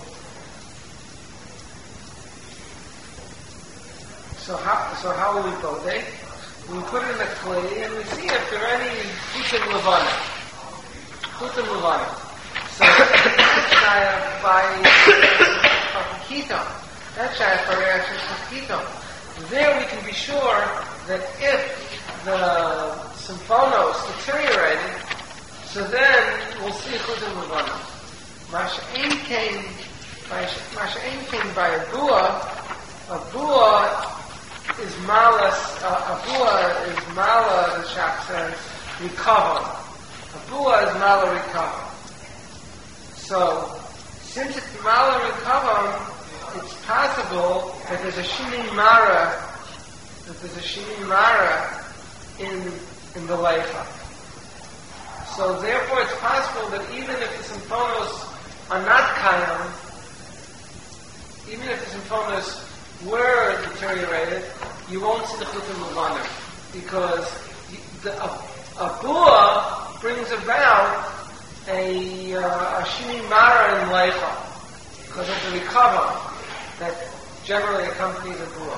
so how, so how will we bode? We put it in a clay and we see if there are any chutim levanim. Chutim levanim. So that's shayach by Kiton. That's shayach by reaction to Kiton. There we can be sure that if the symphonos deteriorated, so then we'll see chutim levanim. Masha'en came by Masha'en came by a bua. A bua is malas. Uh, a bua is mala. The Shach says recover. A bua is mala recover. So since it's mala recover, it's possible that there's a shini mara. That there's a shini mara in in the leicha. So therefore, it's possible that even if the symphonos are not kayam, even if the symphonos were deteriorated, you won't see the chutim levanim because the, a, a bua brings about a, uh, a shini mara in leicha because of the recover that generally accompanies a bua.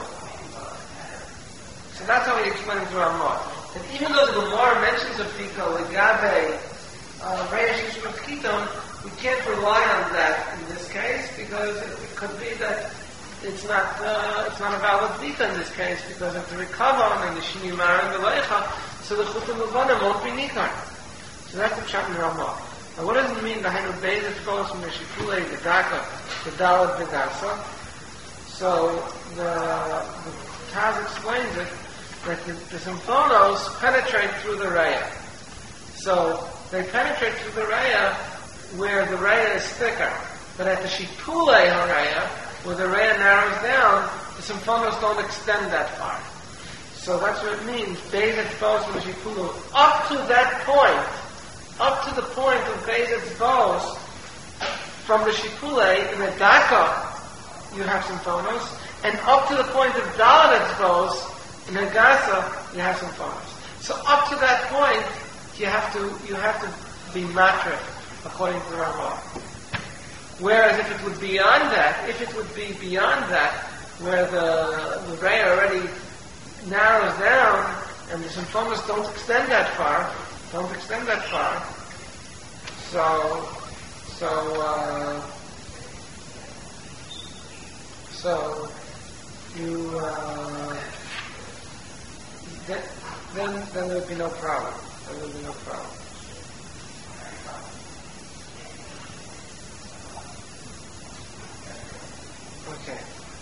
So that's how he explains the Ramah. That even though the Gemara mentions a pika, legabe, Reya Mishpachar Kiton, we can't rely on that in this case because it, it could be that it's not uh, it's not a valid pika in this case because of the recover and the shini mara and the leicha, so the chutim levanim won't be nikar. So that's the pshat in Ramah. Now, what does it mean? The Hainu Beis Yosef goes from the Shipulei, the Daka, the Dalat, the Gasa. So the, the Taz explains it that the, the symphonos penetrate through the Reya. So they penetrate through the Reya where the Reya is thicker. But at the Shipulei Hareya, where the Reya narrows down, the symphonos don't extend that far. So that's what it means. Beis Etzbos from the Shipulei. Up to that point, up to the point of Beis Etzbos, from the Shipulei, in the Daka, you have symphonos, and up to the point of Dalat Etzbos, In Hagasa, you have some farmers. So up to that point, you have to you have to be matrik according to the Ramah. Whereas if it would be beyond that, if it would be beyond that, where the the ray already narrows down and the symptoms don't extend that far, don't extend that far. So so uh, so you uh, then then then there would be no problem. Then there would be no problem. Okay.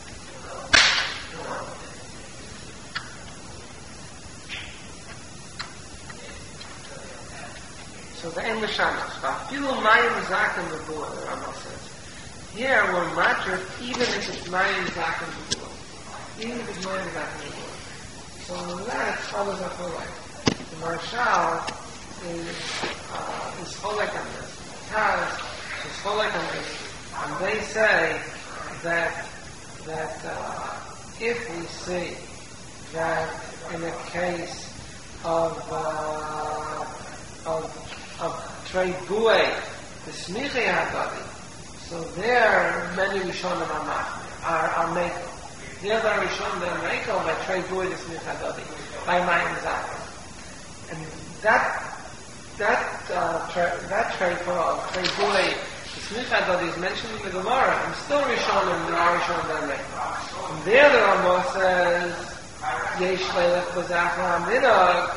So the end Mashamash. Vafilu mayim zaken b'buah, the Rambam says. Here we're matrik even if it's mayim zaken b'buah. Even if it's mayim zaken b'buah. So in that it follows up the way. The Marshal is uh, is cholek on this. Taz is cholek on this. And they say that that uh, if we see that in a case of uh, of of trei buay, the smichei hadadi, so there many rishonim are machmir, are are mekel. There the rishonim are mekel by trei buay the smichei hadadi by mayim zaken, and that that uh, tra- that trei of trei buay Smicha Hadadi is mentioned in the Gemara, and still Rishonim, there are Rishonim that are mekel. And there the Ramah says, Yesh leilech b'zachar haminog.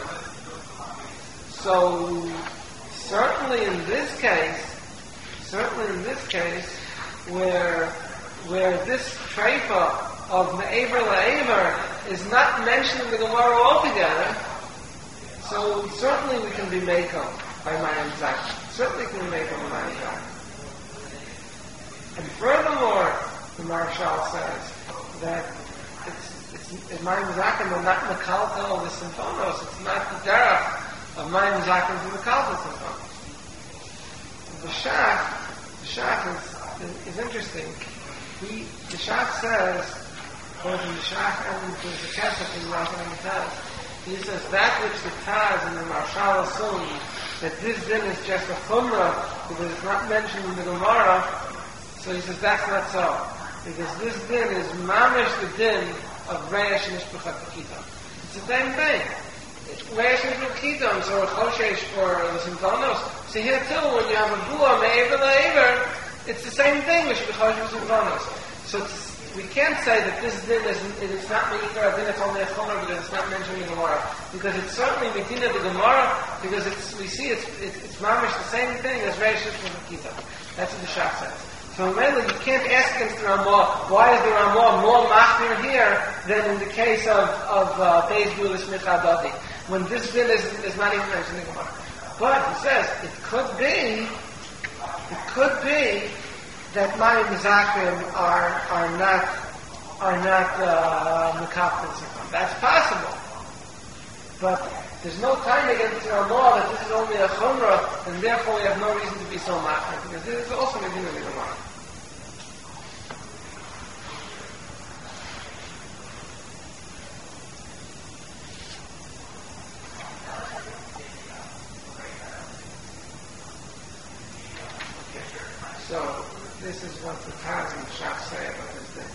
So, certainly in this case, certainly in this case, where where this treifa of me'aver la'aver is not mentioned in the Gemara altogether, so certainly we can be mekel by Mayim Zaken. Certainly can be mekel by Mayim Zaken. And furthermore, the Marshal says that it's it's Mayim Zaken are not mekaltel the symphonos. It's not the derech of Mayim Zaken to mekaltel symphonos. The Shach, the Shach is, is, is interesting. He, the Shach says, both in the Shach and in the Kesef in Rav and the Taz, he says that which the Taz and the Marshal assume that this din is just a chumrah because it's not mentioned in the Gemara. So he says that's not so, because this din is mamish the din of reish and ishpuchat kitam. It's the same thing. Reish and ishpuchat kitam, so a choshesh for the symptonos. So here too, when you have a bua me'ever la'ever, it's the same thing with choshesh for symptonos. So it's, we can't say that this din is it's not me'ikar din, it's only a chomer because it's not mentioned in the Gemara, because it's certainly medina the Gemara, because it's we see it's it's, it's mamish the same thing as reish and ishpuchat kitam. That's what the Shach says. So really, you can't ask against the Ramah, why is the Ramah more machmir here than in the case of, of uh, Beis Bulis Smicha Hadadi, when this din is, is not even mentioned in the Gemara. But he says, it could be, it could be that Mayim Zaken are, are not, are not, uh, Mekaftin. That's possible. But there's no time against the Ramah that this is only a chumrah, and therefore we have no reason to be so machmir, because this is also a din in the Gemara. So, this is what the Taz and the Shach say about this thing.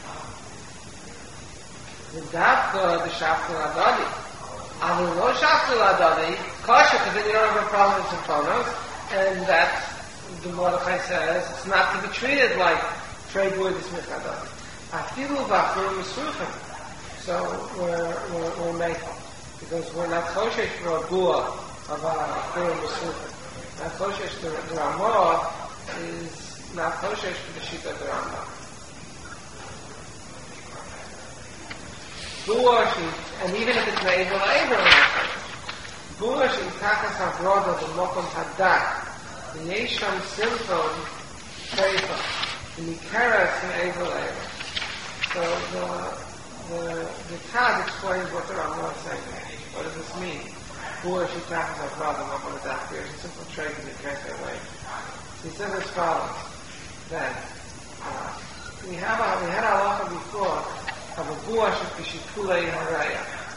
The Dafka, the Shaftel Hadadi. Alu no Shaftel Hadadi, Kasha, because then you don't have a problem with Symphonos, and that, the Mordechai says, it's not to be treated like Trey Boy the Smith Hadadi. Afilu Vachur Mesuchim. So, we're, we're, we're making. Because we're not Choshesh for a Bua of a Chur Mesuchim. Not Choshesh to the Ramah, is not koshesh for the shita of the Rambam. Buashi, and even if it's na'evel ha'ever, Buashi takas ha'broda b'mokom hadak, the yesham simton treifa, the nikaras na'evel ha'ever. So the, the, the Taz explains what the Rambam is saying. What does this mean? Buashi takas ha'broda b'mokom hadak, there's a simple trait in the nikaras way. He says as follows, that uh, we have a, we had a halacha before of a buash of b'shipulei haraya.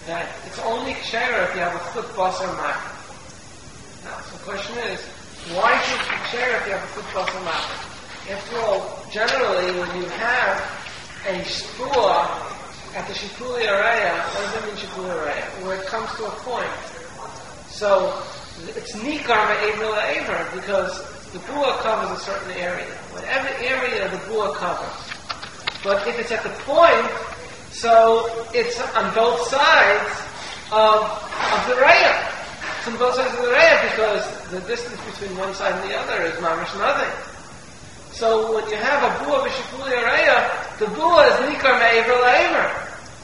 that it's only ksheira if you have a foot basar makkah. Now, so the question is, why should it be ksheira if you have a foot basar makkah? After all, generally, when you have a shpua at the shipuli araya, what does that mean, shipuli araya? Where it comes to a point. So, it's nikar ma'aver la'aver, because the bua covers a certain area. Whatever area the bua covers. But if it's at the point, so it's on both sides of, of the raya. It's on both sides of the raya because the distance between one side and the other is mamish nothing. So when you have a bua b'shipuli araya, the bua is nikar me'aver la'aver.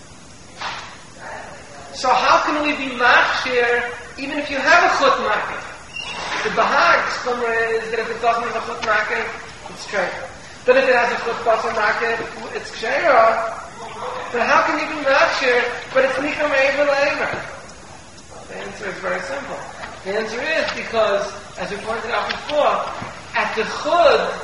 So how can we be machshir even if you have a chut makeh? The bahag's chumrah is that if it doesn't have a chut makeh, it's straight. But if it has a chut basar makeh, it's ksheira. But how can you be machshir, but it's nikar me'aver la'aver? The answer is very simple. The answer is because, as we pointed out before, at the chud,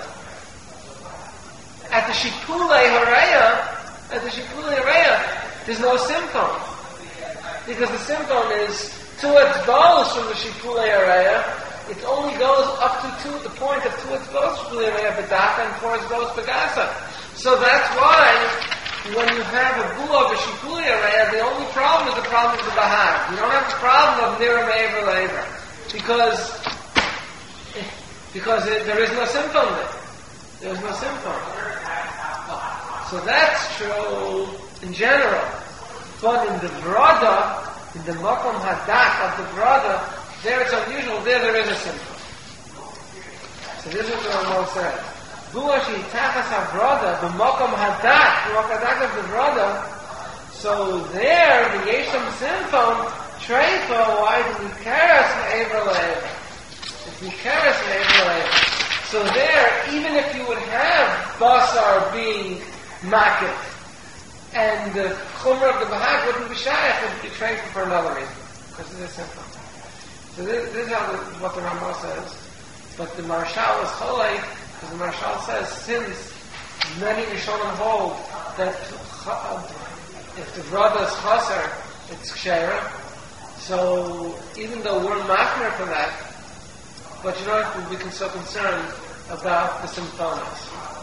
at the shipulei haraya, at the shipulei haraya, there's no symptom. Because the symptom is two etzbos from the shipulei haraya. It only goes up to two, the point of two etzbos shipulei haraya bedaka and four etzbos begasa. So that's why when you have a bua of a shipulei haraya, the only problem is the problem of the bahag. You don't have the problem of nira me'aver la'aver. Because, because it, there is no symptom there. There is no symptom. So that's true in general. But in the brada, in the makom hadak of the brada, there it's unusual, there there is a symptom. So this is what the Ramah says. Bua she'itachas ha-brada, the makom hadak, the makom hadak of the brada, so there, the yesham symptom, treifa, why do we keres me'aver la'aver? If we keres me'aver la'aver. So there, even if you would have basar being makif, and the chumrah of the bahag wouldn't be shaykh, it would be trained for another reason. Because it is simple. So this, this is how the, what the Ramah says. But the Marshal is cholei, because the Marshal says, since many Rishonim hold that if the brother is chaser, it's ksheira. So even though we're machmer for that, but you don't have to be so concerned about the symptoms.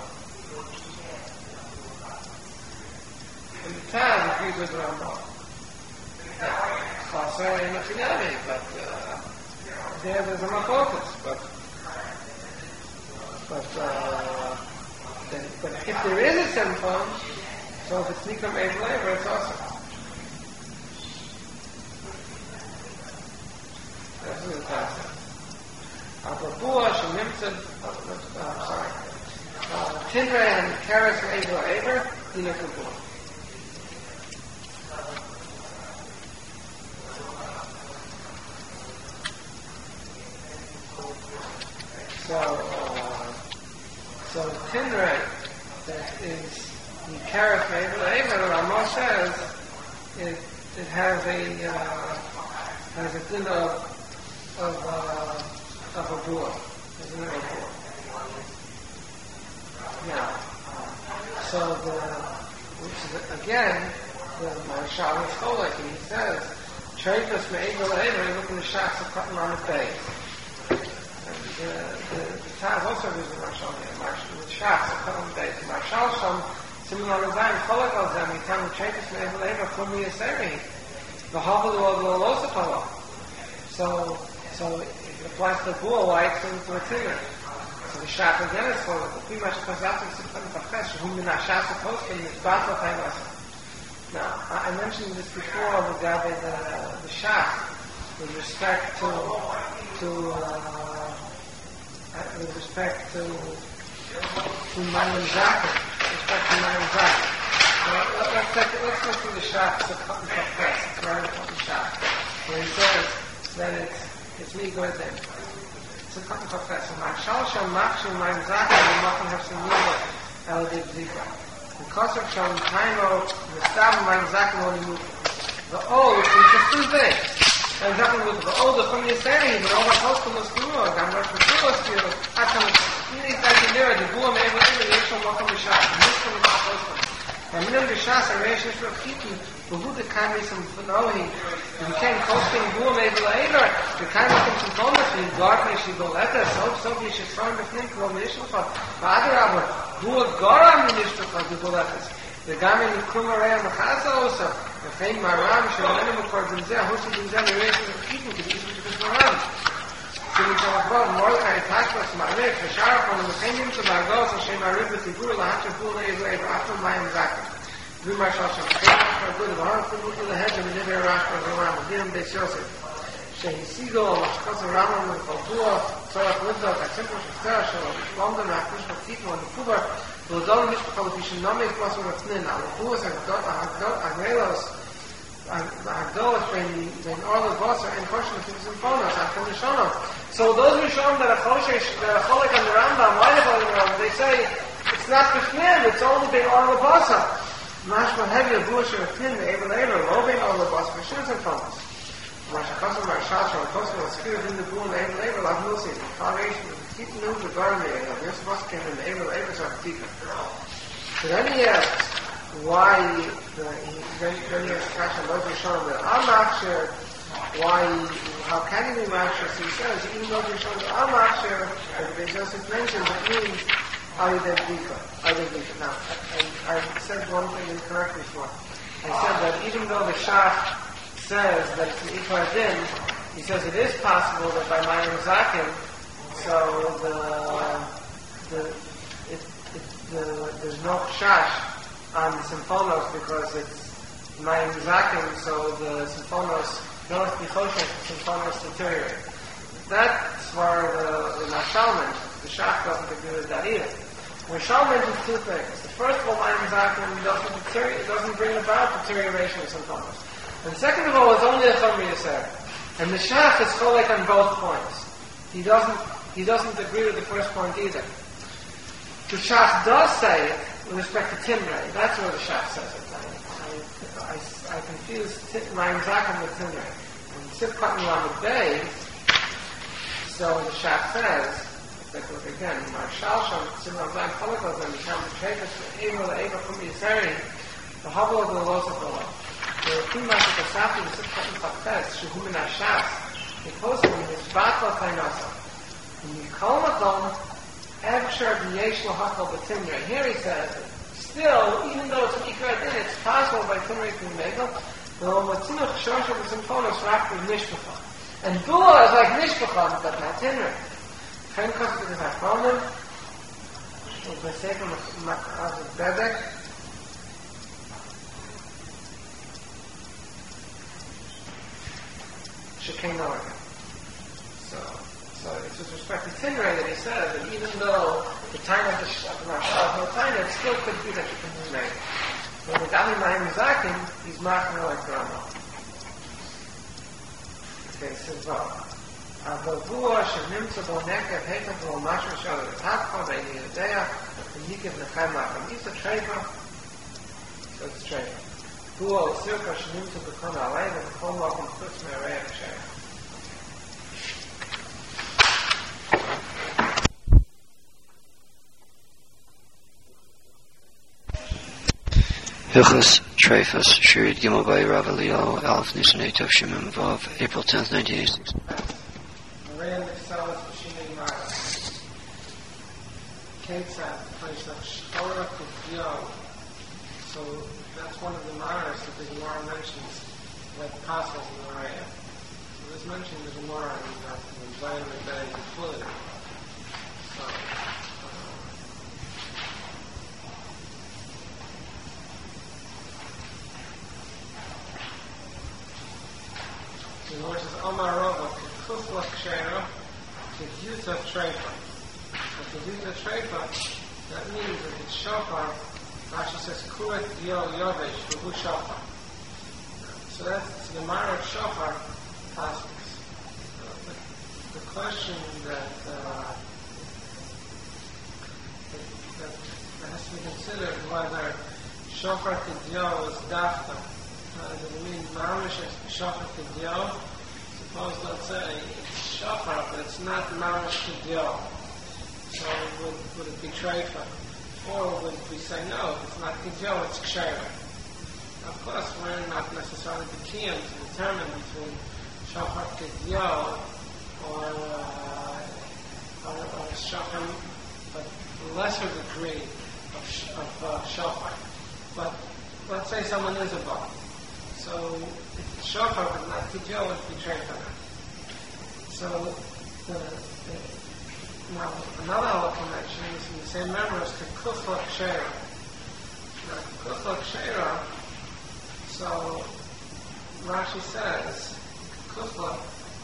And the Taz agrees with Rambam. Chaser in a finale, but uh, there there's a machokas. But but uh, then, but if there is a symptom, so if it's nikar me'aver la'aver, it's awesome. That's what the Taz says. Ababua, Shemimtzad, I'm sorry, Tindra and Keres me'aver la'aver, Dinakabua. So, uh, so Tindra, that is the Keres me'aver la'aver, the Ramah says, it, it has a, uh, has a din of, of, uh, of a bua. Isn't it a bua? Now, so the, which is, again, the Marshal is cholek, and he says, Treifas me'aver la'aver, you look in the shacks of cotton on the face. And uh, the, the Taz also gives the Marshal here, Marshal, the shacks of cotton on the face. The Marshal Shom, similar to Zayin, cholek al them, he tells him, Treifas me'aver la'aver, kum yaseri, the havalu of the losapala. So, so it applies to the bua white and to a tigger. So the shach again is for the pretty much comes out to the Sifan Tafesh, whom the Nashas supposed to be Batla Tailas. Now, I, I mentioned this before with the, the, the shach with respect to, to, uh, with respect to, to Mayan Zakir, with respect to Mayan Zakir. Now, let, let's, take, let's go through the shach, the Cotton Tafesh, it's a very important shach, where he says that it's It's me going there. It's a cotton professor. Marshal shall machshir mein zaken and machen have some new el de zika. The kosov shall taimo the stam mein zaken on the the old which is too big. And zaken with the old from the saying, but all the host of the school, I'm not for school still. I can see that the near the bua may be the actual walk on the shop. This from the host. And then the Shas and Reish Nishma Chiti, who who the Kamis and Fanohi, who became Kosting Buam Evel Eiler, the Kamis and Sintomas, who Gartner Shiboleta, so so we should start with Nink, Rom Nishma, Father Abba, who a Garam Nishma, the Boletas, the Gamin and Kumaraya Machaza also, the Fein Maram, Shalanim Kordzimzeh, Husi Dimzeh, the Reish Nishma Chiti, to be easy to be Maram. So we can above Mordechai Takwas Marif, the Sharaf on the Mechanim to Bargos, and Shem Marif, the Tigur, the Hatcha Pula Evel, after Mayim Zakah. We might also say, for good of our food to the head of the Nivir Rashba, the Ram, the Diram Beis Yosef. Shehi Sigo, Mashkos of Ramon, and Kaltua, Sorach Livdok, a simple Shastera, Shal, London, Akish, People, and the Kubar, the Lodon, Mishpachal, Vishinome, plus with Tznin, and the Kuwas, and Agrelos, and Agdolas, when all the boss are in Kosher, and Tips and Phonos, and from the Shono. So those Rishon that are Choshesh, that are Cholik on the Rambam, why they call the Rambam, they say, it's not Bishnim, it's only being all the boss. Mashma heavy of Bush or Tin, the Able Able, Loving all the boss for Shins and Thomas. Mashakosam, Marshash, or Kosam, the spirit in the Boon, the Able Able, I've no seen. The foundation of the Keaton News, the Garden, and this boss came in the Able Able, so Tika. So then he asks, why, the, he, then, then he asks, Kasha, those Rishon, that I'm not sure why, how can he be Maksher? So he says, even though Rishon, I'm not sure, as the Joseph mentions, it means, Identica. Identica. Now, I, I said one thing incorrectly before. I said that even though the Shach says that it's an Ikar Din, he says it is possible that by Mayim Zakim, so the, the, it, it, the, there's no Chash on the Symphonos because it's Mayim Zakim, so the Symphonos don't be Choshesh, the Symphonos deteriorate. That's where the, the Mashal mentions. The Shach doesn't agree with that either. Mashal mentions two things. The first of all, Mayim Zakim doesn't, deteriorate, doesn't bring about deterioration of Symphonos. And second of all, it's only a Chomri Yisera. And the Shach is cholek on both points. He doesn't, he doesn't agree with the first point either. The Shach does say it with respect to Timrei. That's where the Shach says it. I, I, I, I confuse Mayim Zakim with Timrei. And Sifkat Milamid Bey, so the Shach says, let's look again, Marshal Sham, Simon Zayim Cholekos, and the Sham B'Trekas, Evo, the Eva Chum Yiseri, the Hubble of the Losakolo. The Kim Masha Kasafi, the Sifkat Milamid Shehu Min HaShas, the Poskim, the Shbatla Tainasa. In the Kolmakom, Evshar B'Yesh L'Hakal B'Timrei. Here he says, still, even though it's an Ikar Din, it's possible by Timrei to Megel, the Matzinuch Shosha B'Simfonos Rak B'Nishpacha. And Bua is like Nishpachon, but not Timrei. Chen Kostik is Achronim, with the Sefer of Bedek. Shekein Oregon. So, so it's with respect to Timrei that he says that even though the time of the Mashal is no time, it still could be that you can be made. But with Ami Mayim Zakim, he's marking like Rama. Okay, so well. Avavua shenimtza bo nekeh hetem bo mashma shal v'tavcha ve'ini yodea v'nikiv nechem lachem. It's a treifa, so it's treifa. Vua osirka shenimtza b'kon alei v'chol lachem chutz me'arei ha'shem. Hilchos Treifas, Shirid Gimel by Rav Eliyahu, Aleph Nisan Eitov Shemim Vav, April tenth, nineteen eighty-six. Ketzad, place of Shora Kufyo. So that's one of the Maras that the Gemara mentions that passes in the Raya. So this mentioned the Gemara in the environment that is fluid. So, uh, the Lord says, Omar Rova, Kufla Kshera, Kufyuta Treifa. But to do the treifa, that means that it's shofar. Rashi says kuret yo yovesh v'hu shofar. So that's the Gemara of shofar passes. Uh, the, the question that, uh, that, that that has to be considered whether shofar kidyo is dafta. Uh, does it mean mamish shofar kidyo? Suppose let's say it's shofar, but it's not mamish kidyo. So would, would it be treifa? or would we say no, if it's not Kidyo, it's Ksheira? Of course, we're not necessarily the key to determine between Shachar Kidyo or, uh, or, or Shachar, but lesser degree of, of uh, Shachar. But let's say someone is a Baal. So if it's Shachar but not Kidyo, it's betrayed for that. So the, the, now another halakha mention is in the same member as Kekuchla Ksheira. Now Kekuchla Ksheira, so Rashi says Kekuchla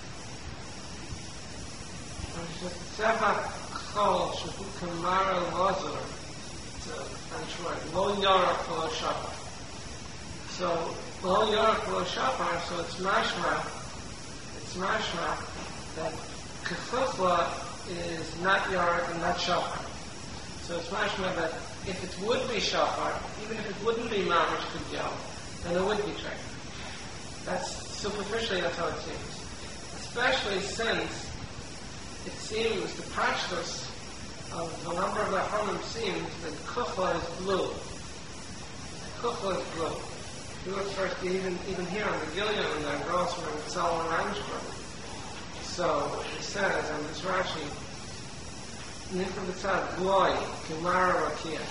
Tzevach Chol Shehu Kamara Lazar, it's a French word, Lo Yarach Lo Shachar. So Lo Yarach Lo Shachar, so it's mashma, it's mashma that Kekuchla is not Yarach and not Shachar. So it's mashma that if it would be Shachar, even if it wouldn't be Mamash Kidyo, then it would be Trek. That's superficially that's how it seems. Especially since it seems the practice of a number of the Chachamim seems that Kekuchla is blue. Kekuchla is blue. If you look first, even even here on the Gilead and the girls from the Tzal and Rangeshburg. So it says on this Rashi, Nifra B'tzad Gloi Kimara Rakia.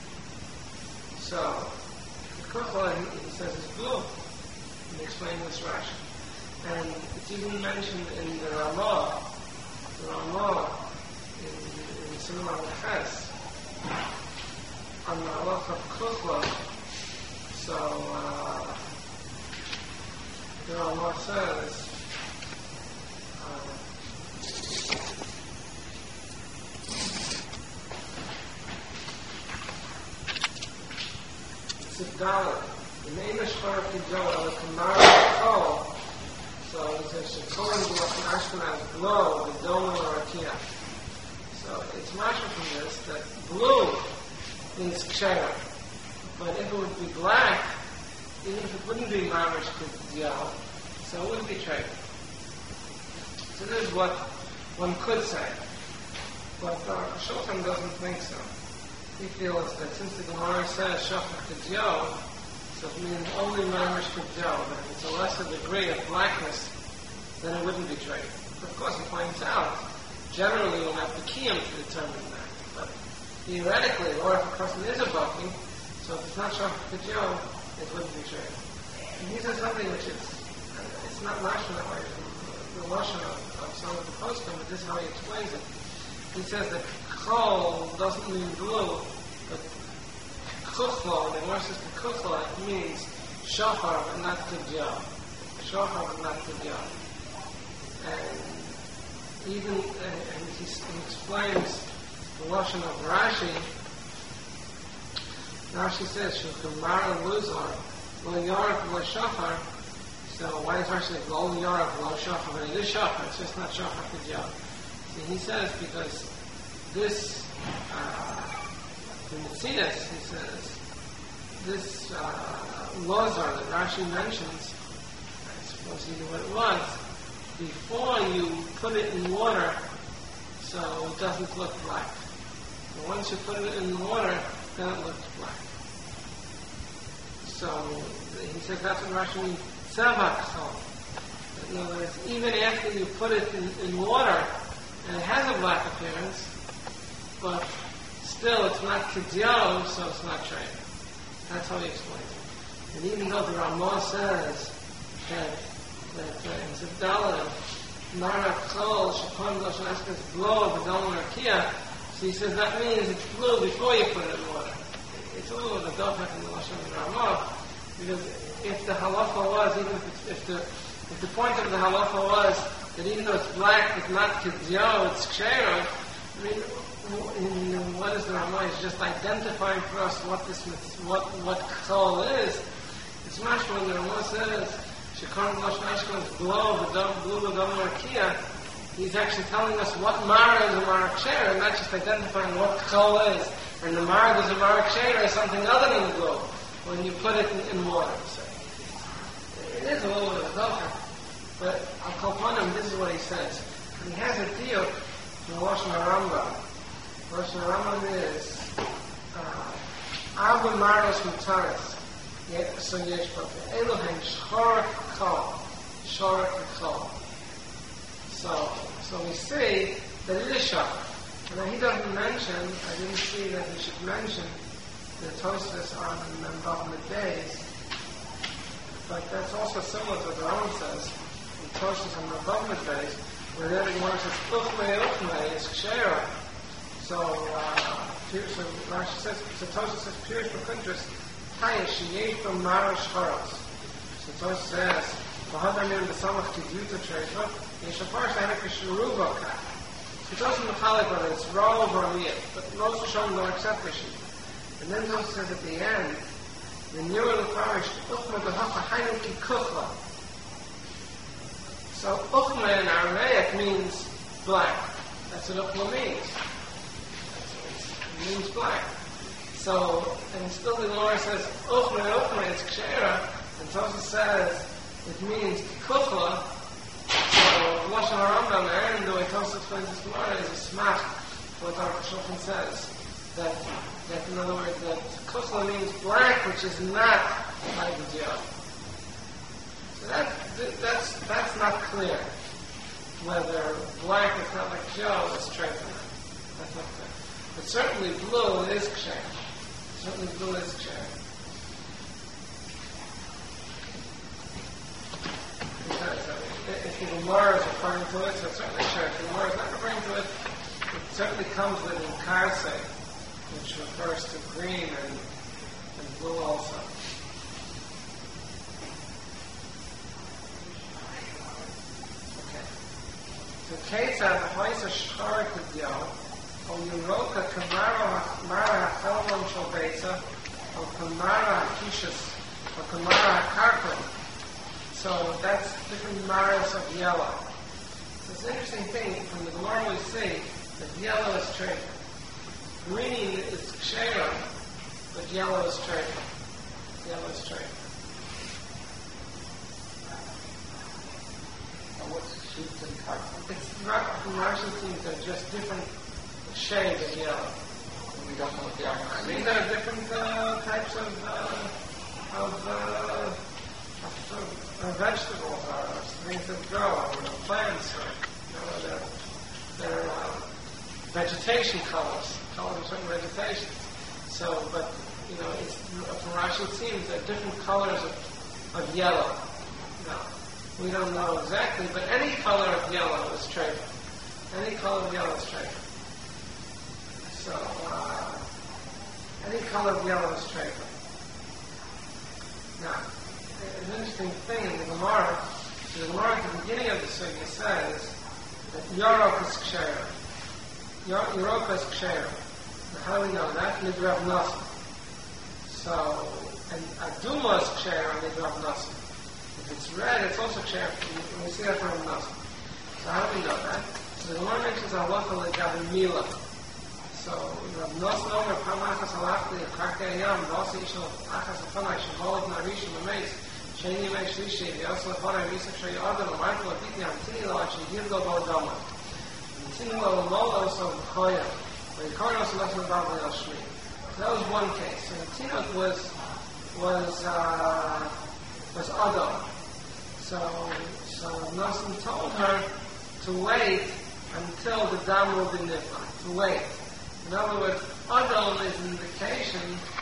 So the Kekuchla, he says, is blue. And explain this Rashi. And it's even mentioned in the Ramah, the Ramah in, in Simon Ches, on the halacha of Kekuchla. So uh, the Ramah says, Siddalit, the name is Shachar Kidyo, the Kamara Kol. So he says, Shekolim B'lachim Ashkenaz, Glo, the Dome or Rakia. So it's mashma from this that blue is Ksheira. But if it would be black, even if it wouldn't be Mamash Kidyo, so it wouldn't be trade. So this is what one could say. But uh, Shulchan doesn't think so. He feels that since the Gemara says Shachar Kidyo, so it means only Mamash Kidyo, that it's a lesser degree of blackness, then it wouldn't be trade. But of course he points out, generally we'll have the kiyum to determine that. But theoretically, or if a person is a baki, so if it's not Shachar Kidyo, it wouldn't be trade. And he says something which is, uh, it's not Lashon that way, the Lashon of, of some of the poskim, but this is how he explains it. He says that Chol doesn't mean blue, but Kekuchla, the Gemara says Kekuchla, it means Shachar but not Kidyo. Shachar but not Kidyo. And even, uh, and he, he explains the Lashon of Rashi. Rashi says, Shekamara Luzar, Lo Yarach Lo Shachar. So why does Rashi say, Lo Yarach Lo Shachar? But it is Shachar, it's just not Shachar Kidyo. See, he says, because this, uh, in the Metzidas, he says, this uh, Lozar that Rashi mentions, I suppose you know what it was, before you put it in water, so it doesn't look black. But once you put it in water, then it looks black. So he says that's what Rashi means, Tzevach Chol. In other words, even after you put it in, in water, and it has a black appearance, but still it's not Kidyo, so it's not trade. That's how he explains it. And even though the Ramah says that, that uh, in Zibdala, Mara Chol, Shapon Lashon Eshkenaz Glo, V'dom Rakia, so he says that means it's blue before you put it in water. It's a little bit of a dofak in the Lashon of the Ramah, because if the halacha was, even if, it's, if the if the point of the halacha was that even though it's black, it's not Kidyo, it's Ksheira, I mean, in, in, what is the Ramah? It's just identifying for us what this, what what Chol is. It's much when the Ramah says, Shekon Lashon Eshkenaz Glo, V'dom Blue, V'dom Rakia, he's actually telling us what Mara is a Mara Ksheira, and not just identifying what Chol is. And the Mara is a Mara Ksheira is something other than the Glo, when you put it in, in water. So it is a little bit of a dofak. But I'll call upon him, this is what he says. And he has a deal in Lashon HaRambam. Lashon HaRambam is, uh, Arba Maros Mutaris. So Yesh Bata. Elohim Shorak Kol. Shorak Kol. So, so we see that it is Shorak. And he doesn't mention, I didn't see that he should mention the Tosfos on the Bavma days. But that's also similar to what the Rambam says. The Tosfos on the Bavma days, where the Gemara says, Uchmei Uchmei is Kshera. So, uh, so Rashi says, so Tosfos says, Pirish B'Kuntris, Taya Sheyesh B'Marash Charos. So Tosfos says, V'hadamim B'Samach Kidyuta Treifa, Yeshafar Shahana Kishuruva Kach. It doesn't metallic whether it's raw or miyah, but most of them don't accept the sheet. And then Tosfos says at the end, the Nira L'Farish, Uchma B'Hacha Hainu Ki Kuchla. So Uchma in Aramaic means black. That's what Uchma means. It means black. So, and still the Gemara says, Uchma, Uchma, it's Kshera, and Tosfos says it means Kuchla. So, Lashon HaRambam, and the way Tosfos explains this Gemara is a smach, what our Shulchan says. That, that, in other words, that Kuchla means black, which is not like the Yod. So that, that's, that's not clear. Whether black is not like Yod is straight or not. That's not clear. But certainly blue is Ksher. Certainly blue is Ksher. Because, uh, if the Gemara is referring to it, so it's certainly Ksher. If the Gemara is not referring to it, it certainly comes with in Karse, which refers to green and, and blue also. Okay. So Ketzad, the Hoysa Shchar Kudyo, O Yeroka Kamara Mara HaChelon Shal Beitza, O Kamara HaKishas, O Kamara HaKarkon. So that's different maras of yellow. So it's an interesting thing. From the Gemara we see that yellow is trade. Green is kshera, but yellow is trade. Yellow is trade. And what's sheets and carpet? It's not, from Russian teams, they're just different shades of yellow. And we don't know what they are. I mean, there are different uh, types of, uh, of, uh, of or vegetables, or things that grow, or plants, or you know, they're, they're uh, vegetation colors, colors of certain vegetation. So, but you know, it's, from Rashi it seems there are different colors of, of yellow. No, we don't know exactly, but any color of yellow is trefa. Any color of yellow is trefa. So, uh, any color of yellow is trefa. Now, an interesting thing in the Gemara, the Gemara at the beginning of the Sugya says that Yorok is Kshera. Yorok is Kshera. Now how do we know that? Midrav Nasa. So, and Aduma is Kshera, Midrav Nasa. If it's red, it's also Kshera. We see that from Nasa. So how do we know that? So the Gemara mentions Halacha Legabe Mila. So, Rav Nasa Omer Pamachas Halachli Karkei Yam Vasi Ishal Achas Afanai Shemolov Narishim Ameis Sheni Mei Shlishi Yosel Afanai Misak Shei Adam Amarko Aditi Antini Lo Achi Yirgo Bo Dama Antini Lo Molo So Choya Vayikor Yosel Afanai Babli Al Shmi. That was one case. And Tinok was was uh, was Adam. So so Nasa told her to wait until the dam will be nifla. To wait. In other words, Adon is an indication,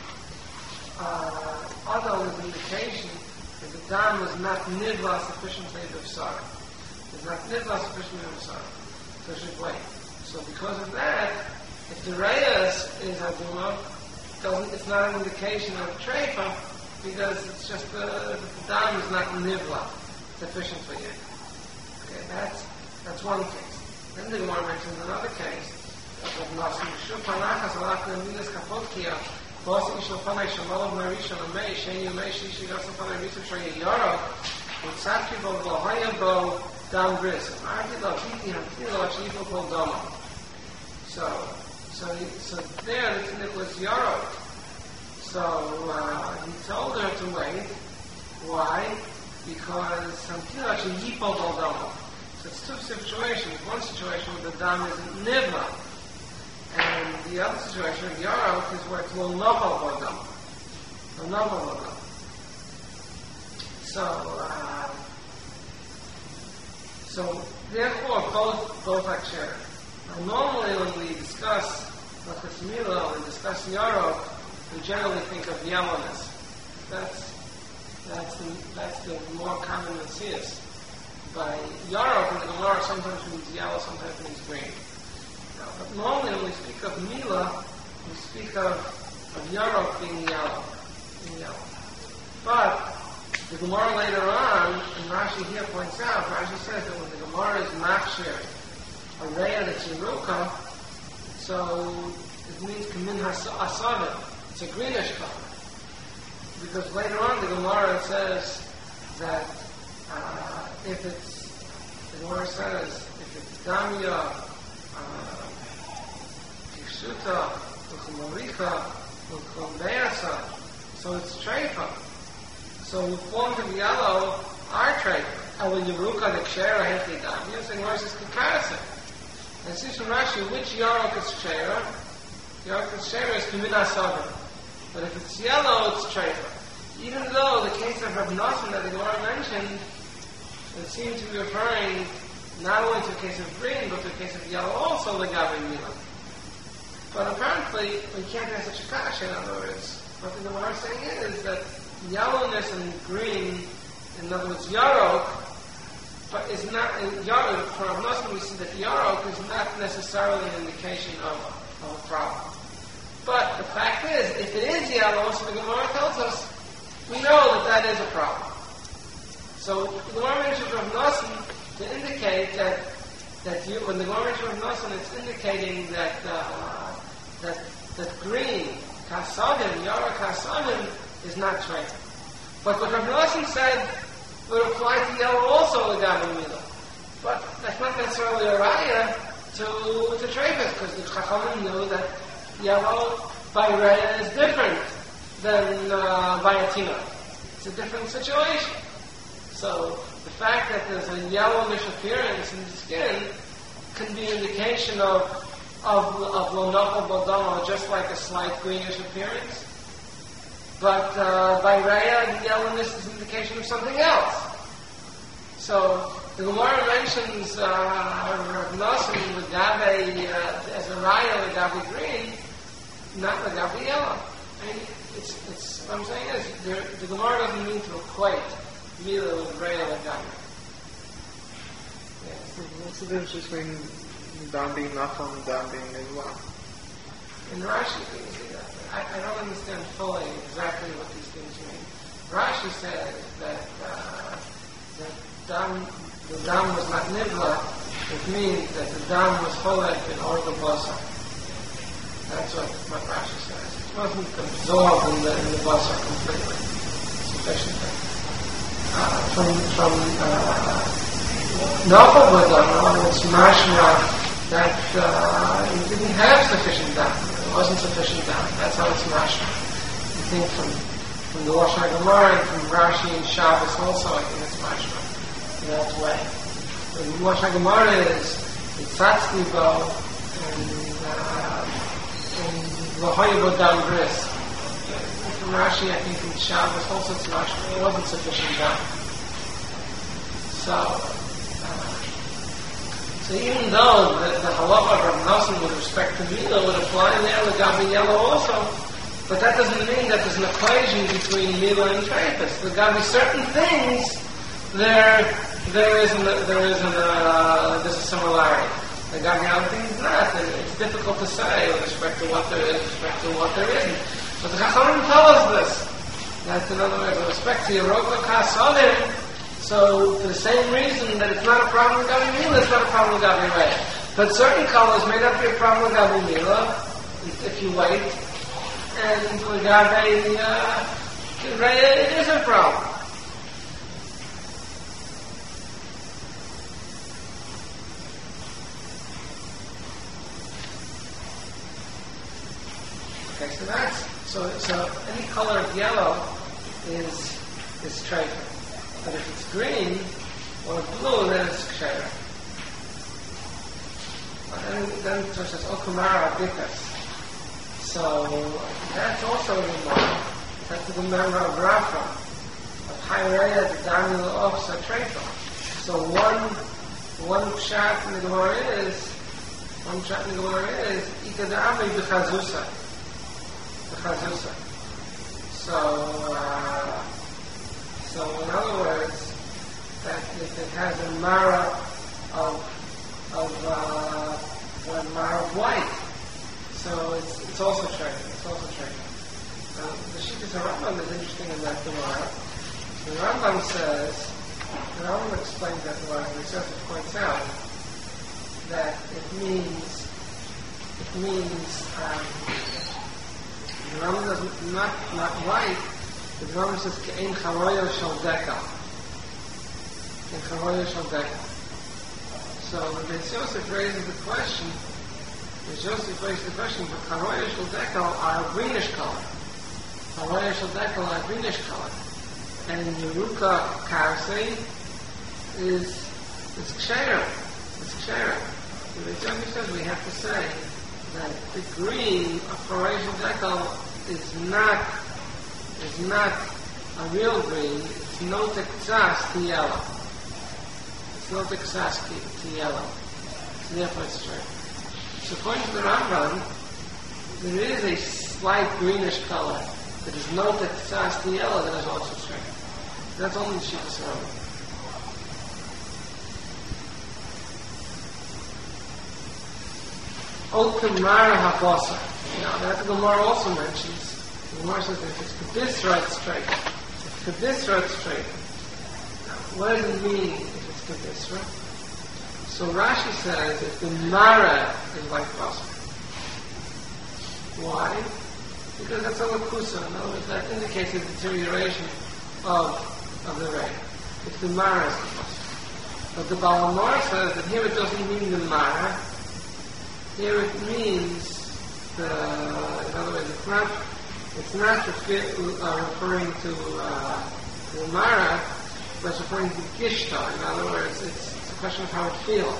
uh, Adon is an indication that the dam is not nidla sufficiently of sorrow. It's not nidla sufficiently of sorrow. So it should wait. So because of that, if the reyes is aduma, doesn't, it's not an indication of treifa, because it's just the, the dam is not nidla sufficiently yet. Okay, that's, that's one case. Then the Gemara mentions another case. Of Nasi Shu Panachas Alach Minas Kapotkia, Boss Ishal Panay Shamalov Marisha Lamei, Sheni Lamei Shishi Yosef Panay Risa Shoya Yaro, with Saki Bo Lohaya Bo Dam Gris, and Arti Lo Hiti Hantilo Chivo Bo Doma. So, so, so there the Tinnik was Yaro. So uh, he told her to wait. Why? Because Hantilo Chivo Bo Doma. So it's two situations. One situation where the dam is Nivla. And the other situation, Yarok, is where it's Lo Noho Bodam. another one. So, uh, so therefore, both both are shared. Now, normally, when we discuss Lachas Mila, when we discuss Yarok, we generally think of yellowness. That's that's the that's the more common Messias. By Yarok in the Gemara, sometimes means yellow, sometimes means green. Now, but normally, when we speak of Mila, we speak of of Yarok being yellow, being yellow. But the Gemara later on, and Rashi here points out, Rashi says that when the Gemara is machshir, a reya that's Yeruka, so it means kamin asavim. It's a greenish color. Because later on the Gemara says that uh, if it's, the Gemara says, if it's damya, kishsuta, u'chumaricha, u'chumbeasa, so it's treifa. So the forms of yellow are treifa. And when Yeruka, the kshera, has the damya, so the Gemara says comparison. And it seems from Rashi, which yarok is kshera? Yarok is kshera is kamin asavim. But if it's yellow, it's treifa. Even though the case of Rav Nosson that the Gemara mentioned, it seemed to be referring not only to a case of green, but to a case of yellow also, the Gabi Mila. But apparently, we can't have such a kasha. In other words, what the Gemara is saying is that yellowness and green, in other words, yarok, but is not, in yarok, for Rav Nosson we see that yarok is not necessarily an indication of, of a problem. But the fact is, if it is yellow, so the Gemara tells us, we know that that is a problem. So the Gemara mentions Rav Nosson to indicate that that you, when the Gemara mentions Rav Nosson, it's indicating that uh, that that green kasavim, yara kasavim, is not treifa. But what Rav Nosson said would apply to yellow also, the Gabi Mila. But that's not necessarily a raya to to treifa, because the Chachamim knew that yellow by raya is different than uh, by a tina. It's a different situation. So the fact that there's a yellowish appearance in the skin can be an indication of of of lonachal bodama, just like a slight greenish appearance. But uh, by raya, the yellowness is an indication of something else. So the Gemara mentions uh, Rav Nosson with Gabe uh, as a raya, the Gabe green, not the Gabe yellow. I mean, It's, it's, what I'm saying is, there, the Gemara doesn't mean to equate Mila with Reya and Dam. What's the difference between Dam being Nachal and Dam being Nivla? In Rashi, you see that. I, I don't understand fully exactly what these things mean. Rashi says that, uh, that Dam, the Dam was not Nivla, it means that the Dam was Cholek in Orga Bosa. That's what, what Rashi says. It wasn't absorbed in the, in the basar completely, sufficiently. Uh, from from Nachal Bodama, it's mashma that uh, it didn't have sufficient dam. It wasn't sufficient dam. That's how it's mashma. I think from from the Rosh Hashanah and from Rashi and Shabbos also, I think it's mashma in that way. The Rosh Hashanah is it's Satzlibo and uh, V'hoyevo dam bris. From Rashi, I think in Shabbos also it's Rashi. It wasn't sufficient dam. So, uh, so even though the, the halacha of Rav Nosson with respect to Mila would apply there with Gabi yellow also, but that doesn't mean that there's an equation between Mila and Treifus. There got to be certain things there. There isn't. There isn't. Uh, there's a similarity. The Gabi other things not, and it's difficult to say with respect to what there is, with respect to what there isn't. But the Chachamim tell us this. That's in other words, with respect to Yeroka Kasavim, so for the same reason that it's not a problem with Gabi Mila, it's not a problem with Gabi Reya. But certain colors may not be a problem with Gabi Mila, if you wait, and with Gabi uh, Reya, it is a problem. Okay, so that's so. So any color of yellow is is treifa, but if it's green or blue, then it's kshera. And then it says okumara bikas. So that's also remarkable. That's the member of Rafa, of Hayreya, the Daniel Ofsa Trefa. So one, one pshat in the Gemara is, one pshat in the Gemara is, Ika da'amri b'chazusa. B'chazusa. So, uh, so in other words, that if it has a mara of, of, uh, a mara of white, so it's, it's also trefa, it's also trefa. Now, the Shittas Rambam is interesting in that Gemara. The Rambam says, the Rambam explains that Gemara, and the Yosef points out that it means, it means, um, the Rambam does not, not white, the Rambam says, Ke'en charoyo shel deka. Ke'en charoyo shel deka. So, when the Yosef raises the question, the Yosef raises the question, the charoyo shel deka are a greenish color. Hawaii shall dekel a greenish color, and Yeruka Karsei is is ksheira. It's ksheira. The Rebbe says we have to say that the green of Hawaii shall dekel is not is not a real green. It's not exas to yellow. It's not exas to yellow. So therefore it's ksheira. So according to the Rambam, there is a slight greenish color. That is not that fast to yellow, that is also straight. That's only the Shittas Rambam. Okem Mara HaBasar. Now, that the Gemara also mentions, the Gemara says that if it's Kedisra, it's straight. If it's Kedisra, it's straight. Now, what does it mean if it's Kedisra? So Rashi says if the Mara is like Basar. Why? Because that's a lakusa. In other words, that indicates a deterioration of of the ray. If the mara is the basar. But the Balamar says that here it doesn't mean the mara. Here it means the. In other words, it's not. It's not refer, uh, referring to uh, the mara, but it's referring to gishta. In other words, it's, it's a question of how it feels.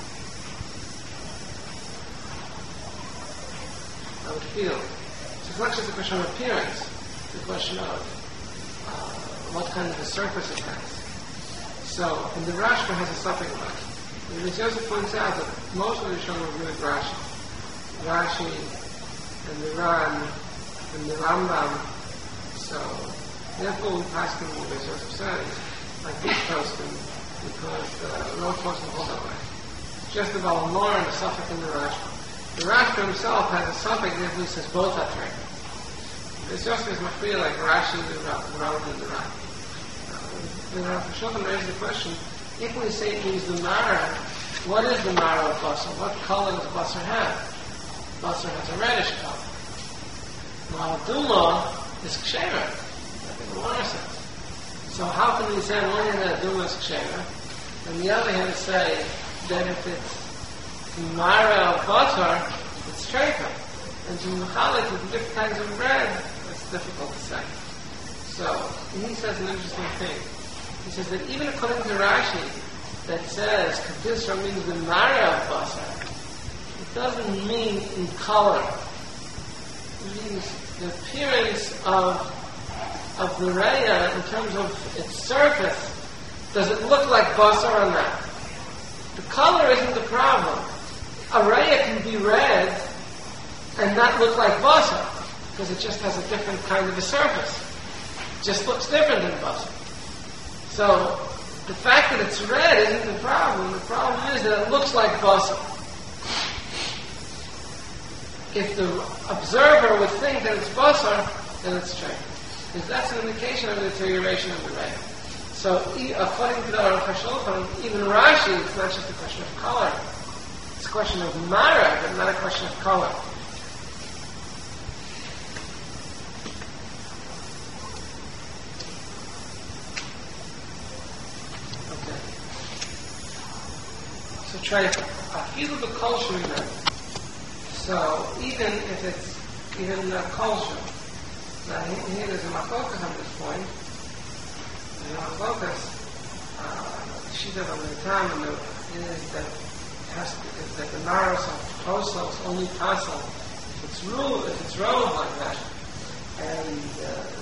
How it feels. It's not just a question of appearance, it's a question of uh, what kind of a surface it has. So, and the Rashba has a suffix about it. And the Yosef points out that most of the Rishonim agree with Rashi. Rashi and the Ran and the Rambam. So, therefore we pass them what the Yosef says, like this person, because uh, no person holds that way. It's just about more and the suffix in the Rashba. The Rashba himself has a suffix that he says both are true. This Yosef is mafriya like Rashi and the Rambam and the Ran. The Rav Shulchan raised the question, if we say it means the Mara, what is the Mara of Basar? What color does Basar have? Basar has a reddish color. Now, Duma is Ksheira, like the Gemara says. So how can we say on one hand that Duma is Ksheira, and the other hand say that if it's Mara of Basar, it's Trefa? And to Mechalik with different kinds of bread, it's difficult to say. So, he says an interesting thing. He says that even according to Rashi, that says Kedisra means the Mara of Basar, it doesn't mean in color. It means the appearance of of the Raya in terms of its surface. Does it look like Basar or not? The color isn't the problem. A Raya can be red and not look like Basar, because it just has a different kind of a surface. It just looks different than Basar. So, the fact that it's red isn't the problem. The problem is that it looks like Basar. If the observer would think that it's Basar, then it's true. Because that's an indication of the deterioration of the ray. So, according to the Aruch HaShulchan, even Rashi, it's not just a question of color. It's a question of Mara, but not a question of color. Okay. So, try to feel the culture. So, even if it's even a culture, now here there's a machlokas on this point. The machlokas, uh, she does on the time, and is that it has to, is that the maros of Tosel is only possible if it's ruled, if it's rolled like that, and uh,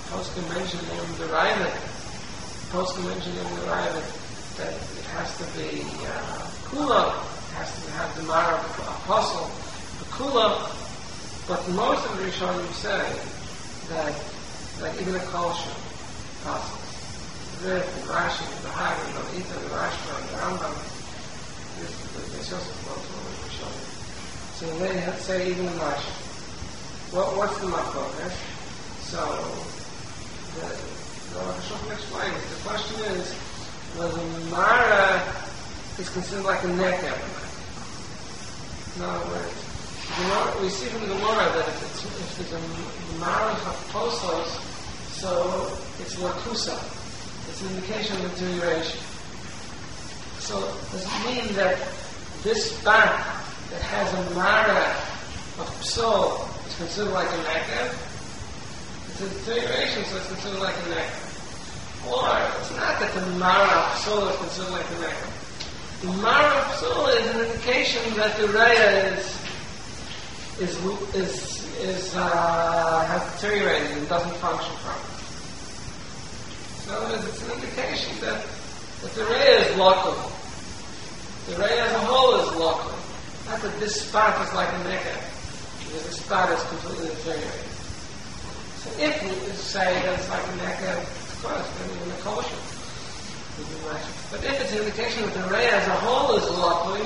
Poskim mentioned in the Ravid, Poskim mentioned in the Ravid that it has to be uh, Kula, it has to have the Mara of the Apostle, the Kula, but most of the Rishonim say that, that even a Kolsha passes. The Rashi, the Haggard, the Ita, the Rashba, the Rambam, there's also close to the Rishonim. So they have, say even the Rashi. What, what's the Makor? Eh? So, the, the Shulchan explains, the question is, whether Mara is considered like a neck element. In other words, you know, we see from the Gemara that if it's, if there's a Mara of Posos, so it's Lakusa. It's an indication of deterioration. So, does it mean that this spot that has a Mara of Psol is considered like a neck? It's a deterioration, so it's considered like a neck. Or, it's not that the Mara of Psol is considered like a neck. The Mara of Psol is an indication that the Raya is is is is uh, has deteriorated and doesn't function properly. So in other words, it's an indication that, that the Raya is local. The Raya as a whole is local. Not that this spot is like a neckhead, because this spot is completely deteriorated. So if we say that it's like a neckhead, of course, then even a kosher would be much. But if it's an indication that the Raya as a whole is local,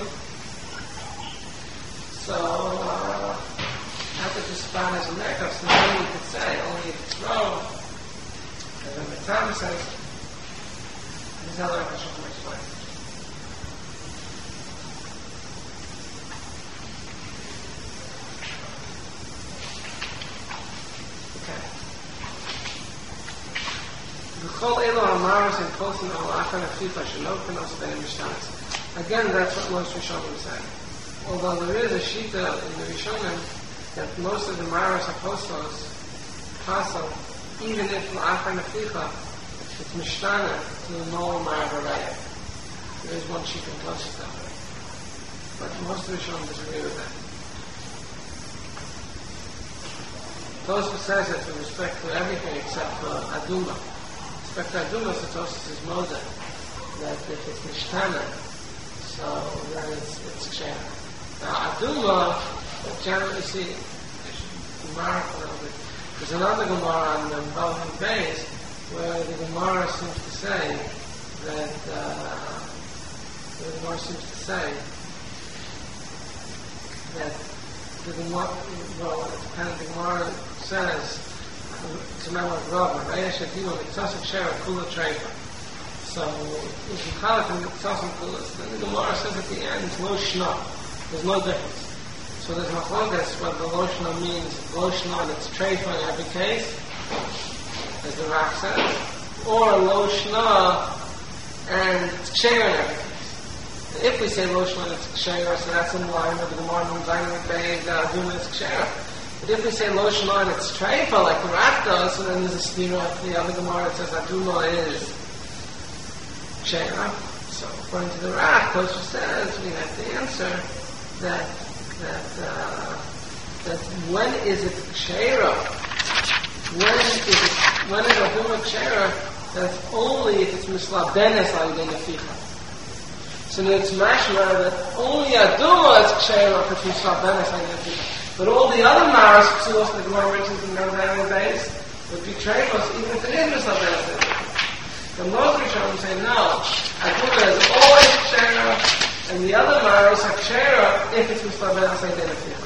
so uh, not that this spot is a neckhead, so then we could say only if it's wrong. And then the Tom says, this is how the Shulchan explains. Okay. V'chol elo amaros and posting al achan afifa shenopen os ben mishtanis. Again, that's what most Rishonim say. Although there is a shita in the Rishonim that most of the maros apostos passel, even if l'achar neficha, it's mishtana to the normal ma'avaraya. There is one sheet in Tosfos that way. But most of the Rishonim disagree with that. Tosfos says that with respect to everything except for aduma. With respect to aduma, so Tosfos is moda, that if it's mishtana, so then it's, it's ksher. Now aduma, generally see, Gemara a little bit. There's another Gemara on the Balhan Beis where the Gemara seems to say that uh, the Gemara seems to say that the Gemara, well, it kind of the Gemara says to remember Rabba, Raya Shadino Mitzasik Shera Kula Treifa. So if you call it the Mitzasik Kula, then the Gemara says at the end it's no shna. There's no difference. So there's machlokas what the loshna means, loshna and it's treifa in every case, as the Rak says, or loshna and it's ksheir in every case. And if we say loshna and it's ksheir, so that's in line with the Gemara and Zayin Beis that aduma is ksheir. But if we say loshna and it's treifa like the Rak does, so then there's a stira the other Gemara that says aduma is ksheir. So according to the Rak, Tosfos says we have to answer that that uh, that when is it kshera? When is it when is aduma kshera? That's only if it's mislabenes al yedei neficha. So it's mashma that only aduma is kshera if it's mislabenes al yedei neficha. But all the other maras psulos the Gemara mentions in the Rebbeinu Beis would be treifos even if it is mislabenes al yedei neficha. The most Rishonim say no. Aduma is always kshera. And the other maros are kshera if it's mislabenes al yedei neficha.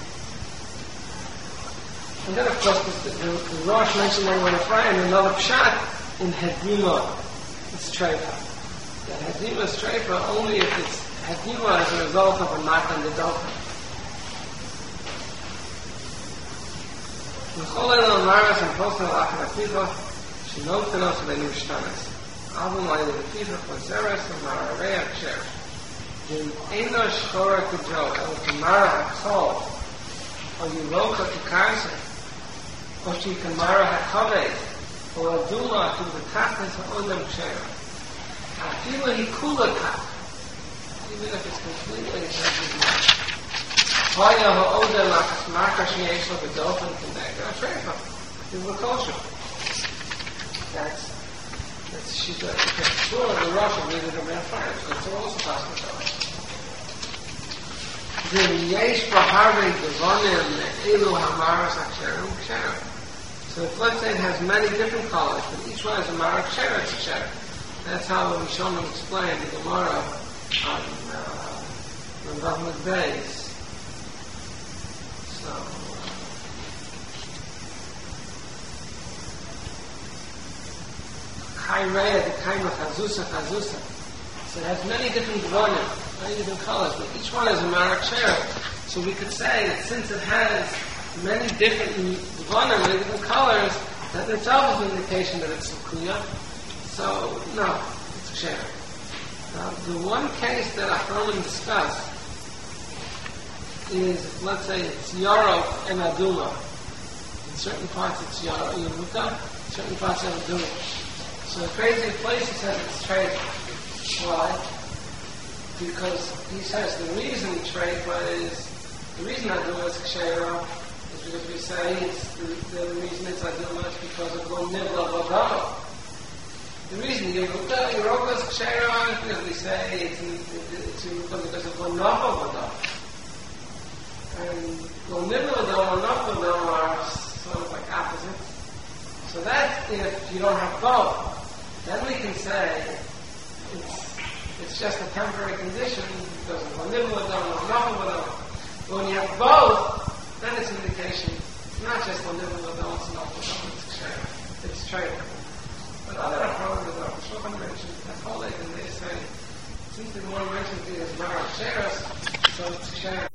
And then, of course, the, the, the Rosh mentioned in Ephraim another pshat in hedima. It's treifa. That hedima is treifa only if it's hedima as a result of a matan dedoka. V'chol elo maros and posting al achan afifa shenoktenos v'einu shtanes. Avum al yedei neficha chonzeres v'marareya kshera. In Eino Shchora Kujo, El Kamara HaKol, or Yuroka Kukarse, or Shi Kamara HaKaveh, or Aduma to the Tachlis HaOdem Kshera. Afila Hikula Kach, even if it's completely Hoya HaOdem Achas Marka Sheyesh Lo B'Dofen K'nega Trefa, it will kosher. That's that's she's a sure the Russian needed a man fire. That's also possible. The yesh bahari devanim elu hamaras aksherim ksherim. So if let's say it has many different colors, but each one has a mara ksherim ksherim. That's how the Rishonim explained the Gemara on uh, on Bahmud Beis. So. Chayreya, the kind of Chazusa, Chazusa. So it has many different dvanim, many different colors, but each one is a marak shera. So we could say that since it has many different dvanim, many different colors, that itself is an indication that it's Sukuya. So, no, it's a shera. Now, the one case that Achronim discussed is, let's say, it's Yarok and Aduma. In certain parts it's Yarok and Yemuta, in certain parts it's Aduma. So the crazy place he says it's trade. Why? Because he says the reason trade was the reason I do it is kshera is because we say it's the, the reason it's I do it is because of the nibla vadama. The reason you look at your is kshera is because we say it's, it's, it's because of the nabla vadama. And the nibla vadama and nabla vadama are sort of like opposites. So that's if you don't have both. Then we can say it's it's just a temporary condition because of one nibble or nothing. But when you have both, then it's an indication. It's not just one nibble or it's not it's trade. It's trade. But other approaches, the Shulchan mentioned that whole and they say since the one mentions it as Mara Sheras, so it's share.